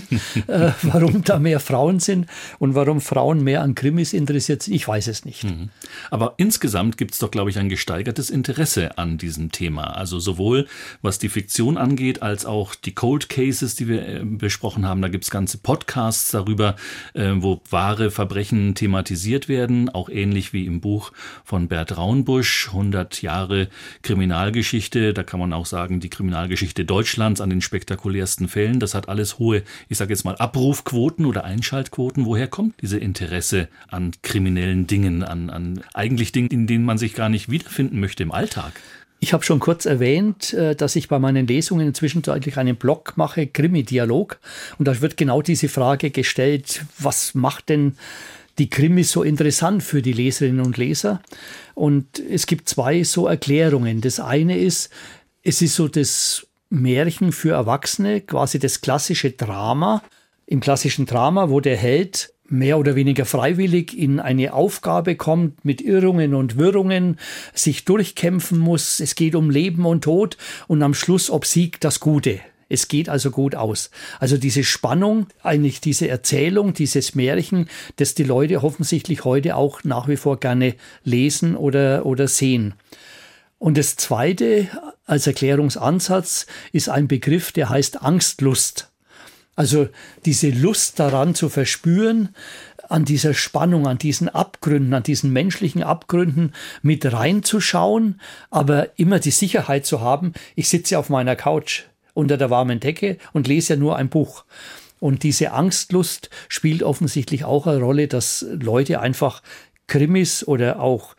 warum da mehr Frauen sind und warum Frauen mehr an Krimis interessiert sind. Ich weiß es nicht. Aber insgesamt gibt es doch, glaube ich, ein gesteigertes Interesse an diesem Thema. Also sowohl was die Fiktion angeht, als auch die Cold Cases, die wir besprochen haben. Da gibt es ganze Podcasts darüber, wo wahre Verbrechen thematisiert werden. Auch ähnlich wie im Buch von Bert Raunbusch, 100 Jahre Kriminalgeschichte. Da kann man auch sagen, die Kriminalgeschichte Deutschlands an den spektakulärsten Fällen. Das hat alles hohe, ich sage jetzt mal, Abrufquoten oder Einschaltquoten. Woher kommt diese Interesse an kriminellen Dingen, an eigentlich Dingen, in denen man sich gar nicht wiederfinden möchte im Alltag? Ich habe schon kurz erwähnt, dass ich bei meinen Lesungen inzwischen eigentlich einen Blog mache, Krimi-Dialog. Und da wird genau diese Frage gestellt, was macht denn die Krimis so interessant für die Leserinnen und Leser? Und es gibt zwei so Erklärungen. Das eine ist, es ist so das Märchen für Erwachsene, quasi das klassische Drama. Im klassischen Drama, wo der Held mehr oder weniger freiwillig in eine Aufgabe kommt, mit Irrungen und Wirrungen sich durchkämpfen muss. Es geht um Leben und Tod und am Schluss obsiegt das Gute. Es geht also gut aus. Also diese Spannung, eigentlich diese Erzählung, dieses Märchen, das die Leute offensichtlich heute auch nach wie vor gerne lesen oder sehen. Und das Zweite als Erklärungsansatz ist ein Begriff, der heißt Angstlust. Also diese Lust daran zu verspüren, an dieser Spannung, an diesen Abgründen, an diesen menschlichen Abgründen mit reinzuschauen, aber immer die Sicherheit zu haben, ich sitze auf meiner Couch unter der warmen Decke und lese ja nur ein Buch. Und diese Angstlust spielt offensichtlich auch eine Rolle, dass Leute einfach Krimis oder auch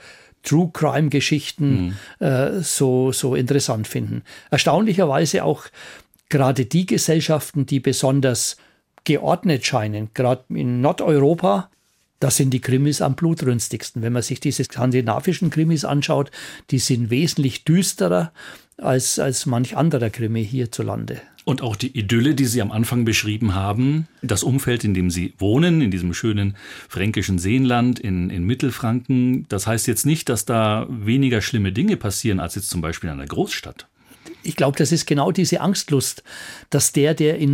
True-Crime-Geschichten so interessant finden. Erstaunlicherweise auch gerade die Gesellschaften, die besonders geordnet scheinen, gerade in Nordeuropa, da sind die Krimis am blutrünstigsten. Wenn man sich diese skandinavischen Krimis anschaut, die sind wesentlich düsterer als manch anderer Krimi hierzulande. Und auch die Idylle, die Sie am Anfang beschrieben haben, das Umfeld, in dem Sie wohnen, in diesem schönen fränkischen Seenland in Mittelfranken, das heißt jetzt nicht, dass da weniger schlimme Dinge passieren als jetzt zum Beispiel in einer Großstadt. Ich glaube, das ist genau diese Angstlust, dass der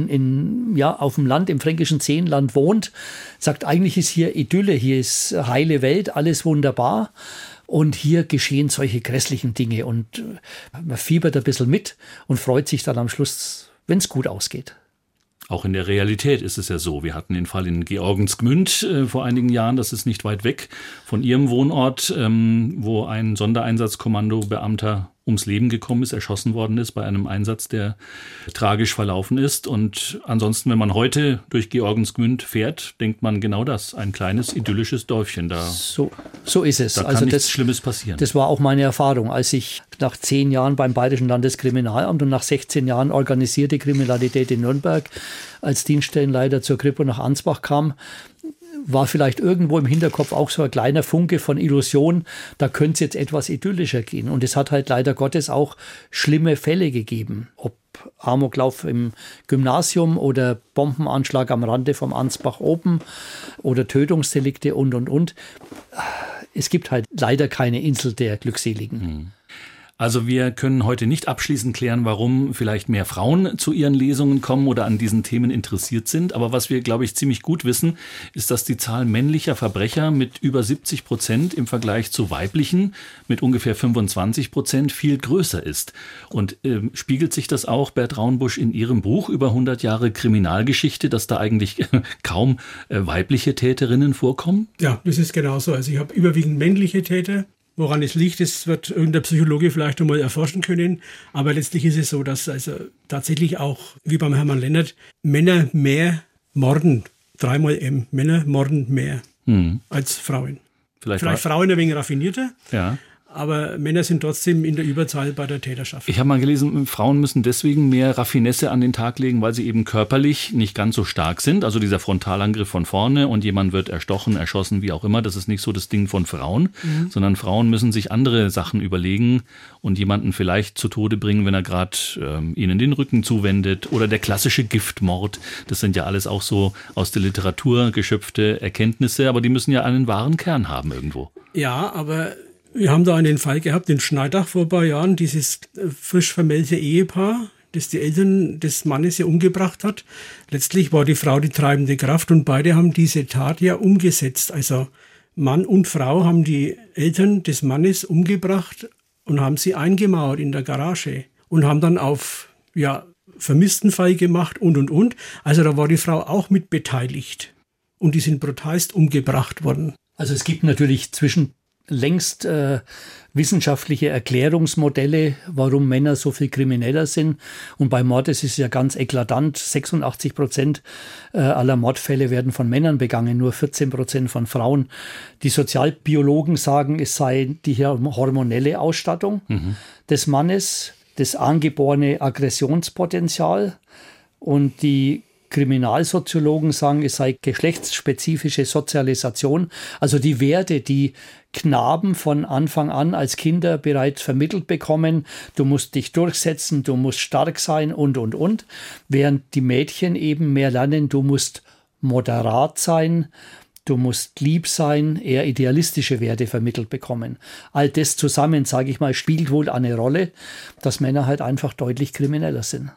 auf dem Land, im fränkischen Seenland wohnt, sagt, eigentlich ist hier Idylle, hier ist heile Welt, alles wunderbar. Und hier geschehen solche grässlichen Dinge und man fiebert ein bisschen mit und freut sich dann am Schluss, wenn es gut ausgeht. Auch in der Realität ist es ja so. Wir hatten den Fall in Georgensgmünd vor einigen Jahren, das ist nicht weit weg von Ihrem Wohnort, wo ein Sondereinsatzkommando-Beamter ums Leben gekommen ist, erschossen worden ist bei einem Einsatz, der tragisch verlaufen ist. Und ansonsten, wenn man heute durch Georgensgmünd fährt, denkt man genau das, ein kleines idyllisches Dörfchen da. So ist es. Da kann nichts Schlimmes passieren. Das war auch meine Erfahrung, als ich nach 10 Jahren beim Bayerischen Landeskriminalamt und nach 16 Jahren organisierte Kriminalität in Nürnberg als Dienststellenleiter zur Kripo nach Ansbach kam, war vielleicht irgendwo im Hinterkopf auch so ein kleiner Funke von Illusion, da könnte es jetzt etwas idyllischer gehen. Und es hat halt leider Gottes auch schlimme Fälle gegeben, ob Amoklauf im Gymnasium oder Bombenanschlag am Rande vom Ansbach Open oder Tötungsdelikte und. Es gibt halt leider keine Insel der Glückseligen. Also wir können heute nicht abschließend klären, warum vielleicht mehr Frauen zu ihren Lesungen kommen oder an diesen Themen interessiert sind. Aber was wir, glaube ich, ziemlich gut wissen, ist, dass die Zahl männlicher Verbrecher mit über 70% im Vergleich zu weiblichen mit ungefähr 25% viel größer ist. Und spiegelt sich das auch, Bert Raunbusch, in Ihrem Buch über 100 Jahre Kriminalgeschichte, dass da eigentlich kaum weibliche Täterinnen vorkommen? Ja, das ist genauso. Also ich habe überwiegend männliche Täter. Woran es liegt, das wird irgendein Psychologe vielleicht einmal erforschen können. Aber letztlich ist es so, dass also tatsächlich auch, wie beim Hermann Lennart, Männer mehr morden. 3-mal M. Männer morden mehr als Frauen. Vielleicht Frauen ein wenig raffinierter. Ja. Aber Männer sind trotzdem in der Überzahl bei der Täterschaft. Ich habe mal gelesen, Frauen müssen deswegen mehr Raffinesse an den Tag legen, weil sie eben körperlich nicht ganz so stark sind. Also dieser Frontalangriff von vorne und jemand wird erstochen, erschossen, wie auch immer. Das ist nicht so das Ding von Frauen, sondern Frauen müssen sich andere Sachen überlegen und jemanden vielleicht zu Tode bringen, wenn er gerade ihnen den Rücken zuwendet. Oder der klassische Giftmord. Das sind ja alles auch so aus der Literatur geschöpfte Erkenntnisse, aber die müssen ja einen wahren Kern haben irgendwo. Ja, aber wir haben da einen Fall gehabt in Schneidach vor ein paar Jahren, dieses frisch vermählte Ehepaar, das die Eltern des Mannes ja umgebracht hat. Letztlich war die Frau die treibende Kraft und beide haben diese Tat ja umgesetzt. Also Mann und Frau haben die Eltern des Mannes umgebracht und haben sie eingemauert in der Garage und haben dann auf Vermisstenfall gemacht und. Also da war die Frau auch mit beteiligt und die sind brutalst umgebracht worden. Also es gibt natürlich längst wissenschaftliche Erklärungsmodelle, warum Männer so viel krimineller sind. Und bei Mord ist es ja ganz eklatant. 86% aller Mordfälle werden von Männern begangen, nur 14% von Frauen. Die Sozialbiologen sagen, es sei die hormonelle Ausstattung des Mannes, das angeborene Aggressionspotenzial, und die Kriminalsoziologen sagen, es sei geschlechtsspezifische Sozialisation, also die Werte, die Knaben von Anfang an als Kinder bereits vermittelt bekommen. Du musst dich durchsetzen, du musst stark sein und. Während die Mädchen eben mehr lernen, du musst moderat sein, du musst lieb sein, eher idealistische Werte vermittelt bekommen. All das zusammen, sage ich mal, spielt wohl eine Rolle, dass Männer halt einfach deutlich krimineller sind.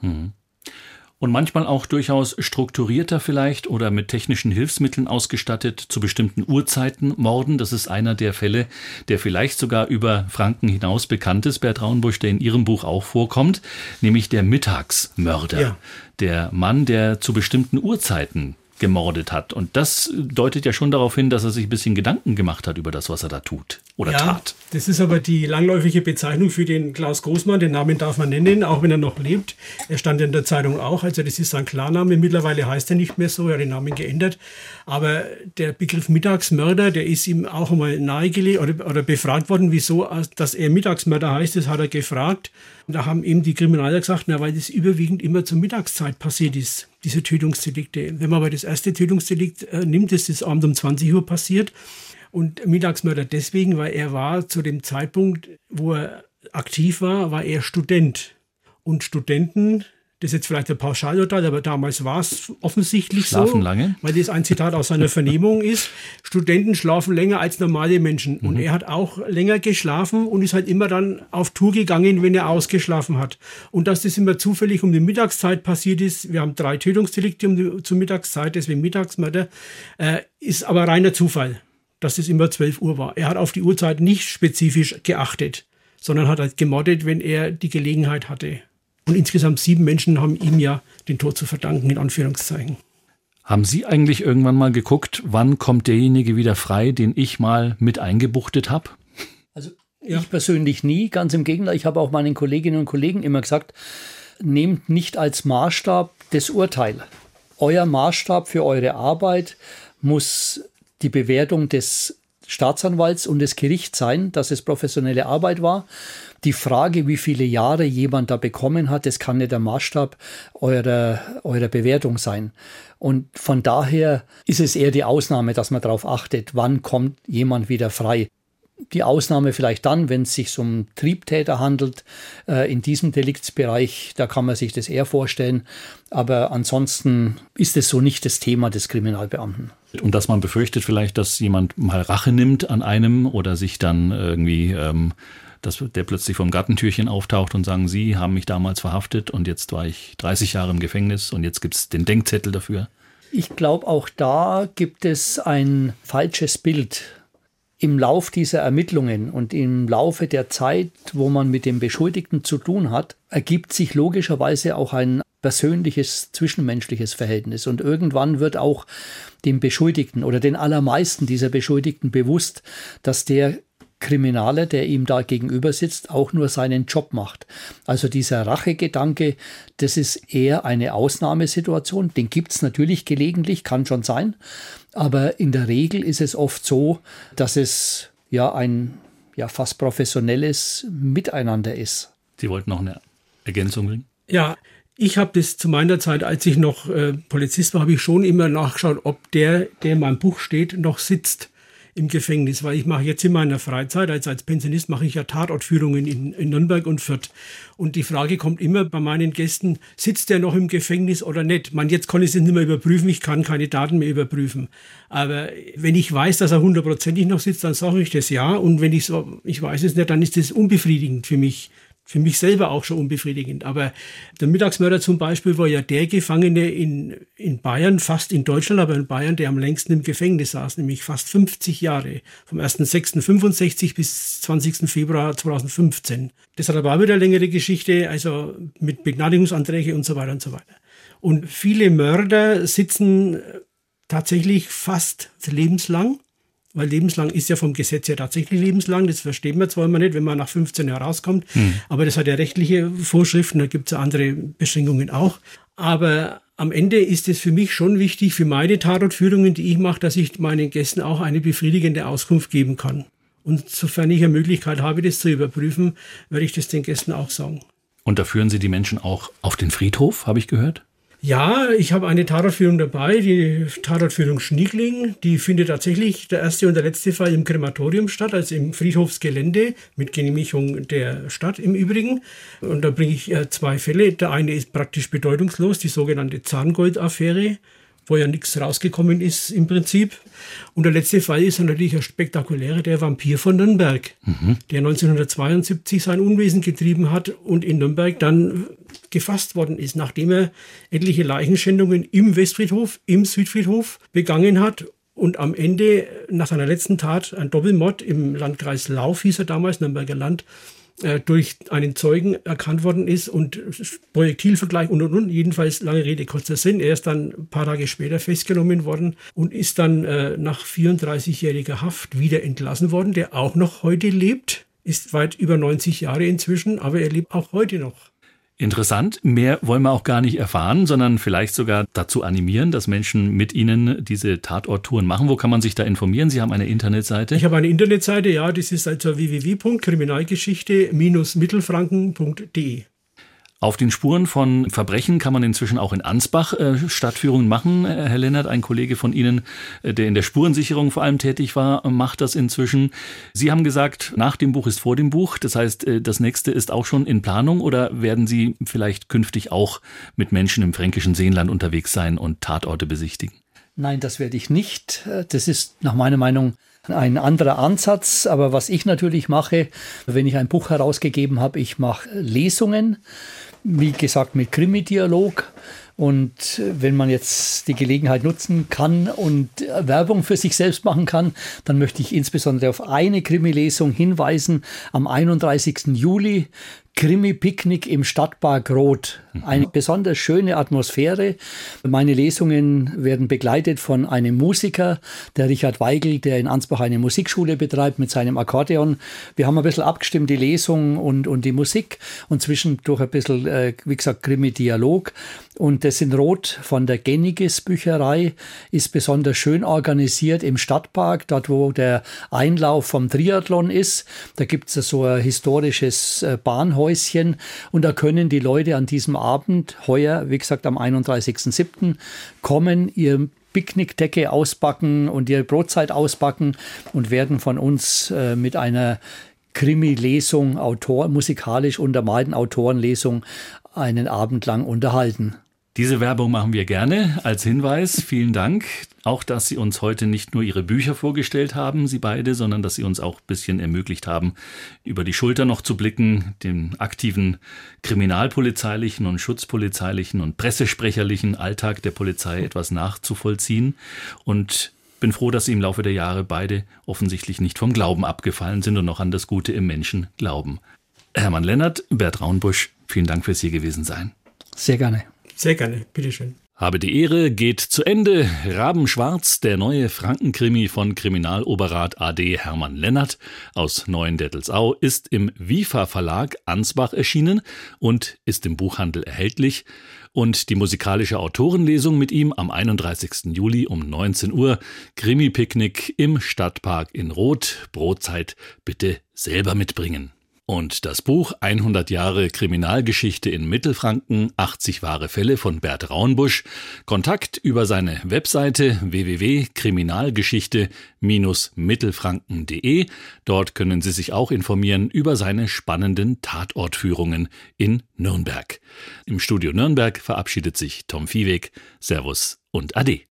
Und manchmal auch durchaus strukturierter vielleicht oder mit technischen Hilfsmitteln ausgestattet, zu bestimmten Uhrzeiten morden. Das ist einer der Fälle, der vielleicht sogar über Franken hinaus bekannt ist, Bert Raunbusch, der in Ihrem Buch auch vorkommt, nämlich der Mittagsmörder. Ja. Der Mann, der zu bestimmten Uhrzeiten gemordet hat. Und das deutet ja schon darauf hin, dass er sich ein bisschen Gedanken gemacht hat über das, was er da tut oder tat. Das ist aber die langläufige Bezeichnung für den Klaus Großmann. Den Namen darf man nennen, auch wenn er noch lebt. Er stand in der Zeitung auch. Also das ist sein Klarname. Mittlerweile heißt er nicht mehr so. Er hat den Namen geändert. Aber der Begriff Mittagsmörder, der ist ihm auch einmal nahegelegt oder befragt worden, wieso, dass er Mittagsmörder heißt. Das hat er gefragt. Und da haben eben die Kriminalier gesagt, weil das überwiegend immer zur Mittagszeit passiert ist, diese Tötungsdelikte. Wenn man aber das erste Tötungsdelikt nimmt, ist das abends um 20 Uhr passiert. Und Mittagsmörder deswegen, weil er war zu dem Zeitpunkt, wo er aktiv war er Student. Und Studenten, das ist jetzt vielleicht ein Pauschalurteil, aber damals war es offensichtlich schlafen lange, weil das ein Zitat aus seiner Vernehmung ist. Studenten schlafen länger als normale Menschen. Und er hat auch länger geschlafen und ist halt immer dann auf Tour gegangen, wenn er ausgeschlafen hat. Und dass das immer zufällig um die Mittagszeit passiert ist, wir haben 3 Tötungsdelikte zur Mittagszeit, deswegen Mittagsmörder, ist aber reiner Zufall, dass das immer 12 Uhr war. Er hat auf die Uhrzeit nicht spezifisch geachtet, sondern hat halt gemordet, wenn er die Gelegenheit hatte. Und insgesamt 7 Menschen haben ihm ja den Tod zu verdanken, in Anführungszeichen. Haben Sie eigentlich irgendwann mal geguckt, wann kommt derjenige wieder frei, den ich mal mit eingebuchtet habe? Also Ja. Ich persönlich nie, ganz im Gegenteil. Ich habe auch meinen Kolleginnen und Kollegen immer gesagt, nehmt nicht als Maßstab das Urteil. Euer Maßstab für eure Arbeit muss die Bewertung des Staatsanwalts und des Gerichts sein, dass es professionelle Arbeit war. Die Frage, wie viele Jahre jemand da bekommen hat, das kann nicht der Maßstab eurer Bewertung sein. Und von daher ist es eher die Ausnahme, dass man darauf achtet, wann kommt jemand wieder frei. Die Ausnahme vielleicht dann, wenn es sich um Triebtäter handelt, in diesem Deliktsbereich, da kann man sich das eher vorstellen. Aber ansonsten ist es so nicht das Thema des Kriminalbeamten. Und dass man befürchtet vielleicht, dass jemand mal Rache nimmt an einem oder sich dann irgendwie, dass der plötzlich vom Gartentürchen auftaucht und sagen, Sie haben mich damals verhaftet und jetzt war ich 30 Jahre im Gefängnis und jetzt gibt es den Denkzettel dafür. Ich glaube, auch da gibt es ein falsches Bild. Im Lauf dieser Ermittlungen und im Laufe der Zeit, wo man mit dem Beschuldigten zu tun hat, ergibt sich logischerweise auch ein persönliches, zwischenmenschliches Verhältnis. Und irgendwann wird auch dem Beschuldigten oder den allermeisten dieser Beschuldigten bewusst, dass der Kriminale, der ihm da gegenüber sitzt, auch nur seinen Job macht. Also dieser Rachegedanke, das ist eher eine Ausnahmesituation. Den gibt es natürlich gelegentlich, kann schon sein. Aber in der Regel ist es oft so, dass es ein fast professionelles Miteinander ist. Sie wollten noch eine Ergänzung bringen? Ja, ich habe das zu meiner Zeit, als ich noch Polizist war, habe ich schon immer nachgeschaut, ob der in meinem Buch steht, noch sitzt im Gefängnis, weil ich mache jetzt in meiner Freizeit, als Pensionist mache ich ja Tatortführungen in Nürnberg und Fürth. Und die Frage kommt immer bei meinen Gästen, sitzt der noch im Gefängnis oder nicht? Jetzt kann ich es nicht mehr überprüfen, ich kann keine Daten mehr überprüfen. Aber wenn ich weiß, dass er 100%ig noch sitzt, dann sage ich das ja. Und wenn ich weiß es nicht, dann ist das unbefriedigend für mich. Für mich selber auch schon unbefriedigend. Aber der Mittagsmörder zum Beispiel war ja der Gefangene in Bayern, fast in Deutschland, aber in Bayern, der am längsten im Gefängnis saß, nämlich fast 50 Jahre. Vom 1.6.65 bis 20. Februar 2015. Das hat aber auch wieder eine längere Geschichte, also mit Begnadigungsanträge und so weiter und so weiter. Und viele Mörder sitzen tatsächlich fast lebenslang. Weil lebenslang ist ja vom Gesetz her tatsächlich lebenslang. Das versteht man zwar immer nicht, wenn man nach 15 Jahren rauskommt. Aber das hat ja rechtliche Vorschriften, da gibt es ja andere Beschränkungen auch. Aber am Ende ist es für mich schon wichtig, für meine Tatortführungen, die ich mache, dass ich meinen Gästen auch eine befriedigende Auskunft geben kann. Und sofern ich eine Möglichkeit habe, das zu überprüfen, werde ich das den Gästen auch sagen. Und da führen Sie die Menschen auch auf den Friedhof, habe ich gehört? Ja, ich habe eine Tatortführung dabei, die Tatortführung Schniegling. Die findet tatsächlich der erste und der letzte Fall im Krematorium statt, also im Friedhofsgelände mit Genehmigung der Stadt im Übrigen. Und da bringe ich 2 Fälle. Der eine ist praktisch bedeutungslos, die sogenannte Zahngold-Affäre, wo ja nichts rausgekommen ist im Prinzip. Und der letzte Fall ist natürlich ein spektakulärer, der Vampir von Nürnberg, der 1972 sein Unwesen getrieben hat und in Nürnberg dann gefasst worden ist, nachdem er etliche Leichenschändungen im Westfriedhof, im Südfriedhof begangen hat und am Ende nach seiner letzten Tat, ein Doppelmord im Landkreis Lauf, hieß er damals, Nürnberger Land, durch einen Zeugen erkannt worden ist und Projektilvergleich und. Jedenfalls, lange Rede, kurzer Sinn. Er ist dann ein paar Tage später festgenommen worden und ist dann nach 34-jähriger Haft wieder entlassen worden, der auch noch heute lebt, ist weit über 90 Jahre inzwischen, aber er lebt auch heute noch. Interessant. Mehr wollen wir auch gar nicht erfahren, sondern vielleicht sogar dazu animieren, dass Menschen mit Ihnen diese Tatorttouren machen. Wo kann man sich da informieren? Sie haben eine Internetseite. Ich habe eine Internetseite, ja, das ist also www.kriminalgeschichte-mittelfranken.de. Auf den Spuren von Verbrechen kann man inzwischen auch in Ansbach Stadtführungen machen. Herr Lennart, ein Kollege von Ihnen, der in der Spurensicherung vor allem tätig war, macht das inzwischen. Sie haben gesagt, nach dem Buch ist vor dem Buch. Das heißt, das nächste ist auch schon in Planung, oder werden Sie vielleicht künftig auch mit Menschen im fränkischen Seenland unterwegs sein und Tatorte besichtigen? Nein, das werde ich nicht. Das ist nach meiner Meinung ein anderer Ansatz. Aber was ich natürlich mache, wenn ich ein Buch herausgegeben habe, ich mache Lesungen, wie gesagt, mit Krimi-Dialog. Und wenn man jetzt die Gelegenheit nutzen kann und Werbung für sich selbst machen kann, dann möchte ich insbesondere auf eine Krimi-Lesung hinweisen. Am 31. Juli Krimi-Picknick im Stadtpark Roth. Eine besonders schöne Atmosphäre. Meine Lesungen werden begleitet von einem Musiker, der Richard Weigel, der in Ansbach eine Musikschule betreibt mit seinem Akkordeon. Wir haben ein bisschen abgestimmt, die Lesung und die Musik und zwischendurch ein bisschen, wie gesagt, Krimi-Dialog. Und das in Roth von der Genniges Bücherei ist besonders schön organisiert im Stadtpark, dort wo der Einlauf vom Triathlon ist. Da gibt es so ein historisches Bahnhäuschen und da können die Leute an diesem Abend, heuer, wie gesagt, am 31.07. kommen, ihr Picknickdecke ausbacken und ihre Brotzeit ausbacken und werden von uns mit einer Krimi-Lesung, musikalisch untermalten Autorenlesung einen Abend lang unterhalten. Diese Werbung machen wir gerne. Als Hinweis, vielen Dank. Auch, dass Sie uns heute nicht nur Ihre Bücher vorgestellt haben, Sie beide, sondern dass Sie uns auch ein bisschen ermöglicht haben, über die Schulter noch zu blicken, den aktiven kriminalpolizeilichen und schutzpolizeilichen und pressesprecherlichen Alltag der Polizei etwas nachzuvollziehen. Und bin froh, dass Sie im Laufe der Jahre beide offensichtlich nicht vom Glauben abgefallen sind und noch an das Gute im Menschen glauben. Hermann Lennart, Bert Raunbusch, vielen Dank fürs hier gewesen sein. Sehr gerne. Sehr gerne, bitteschön. Habe die Ehre geht zu Ende. Rabenschwarz, der neue Frankenkrimi von Kriminaloberrat AD Hermann Lennart aus Neuendettelsau, ist im WIFA Verlag Ansbach erschienen und ist im Buchhandel erhältlich. Und die musikalische Autorenlesung mit ihm am 31. Juli um 19 Uhr. Krimi-Picknick im Stadtpark in Roth. Brotzeit bitte selber mitbringen. Und das Buch 100 Jahre Kriminalgeschichte in Mittelfranken, 80 wahre Fälle von Bert Raunbusch. Kontakt über seine Webseite www.kriminalgeschichte-mittelfranken.de. Dort können Sie sich auch informieren über seine spannenden Tatortführungen in Nürnberg. Im Studio Nürnberg verabschiedet sich Tom Viehweg. Servus und Ade.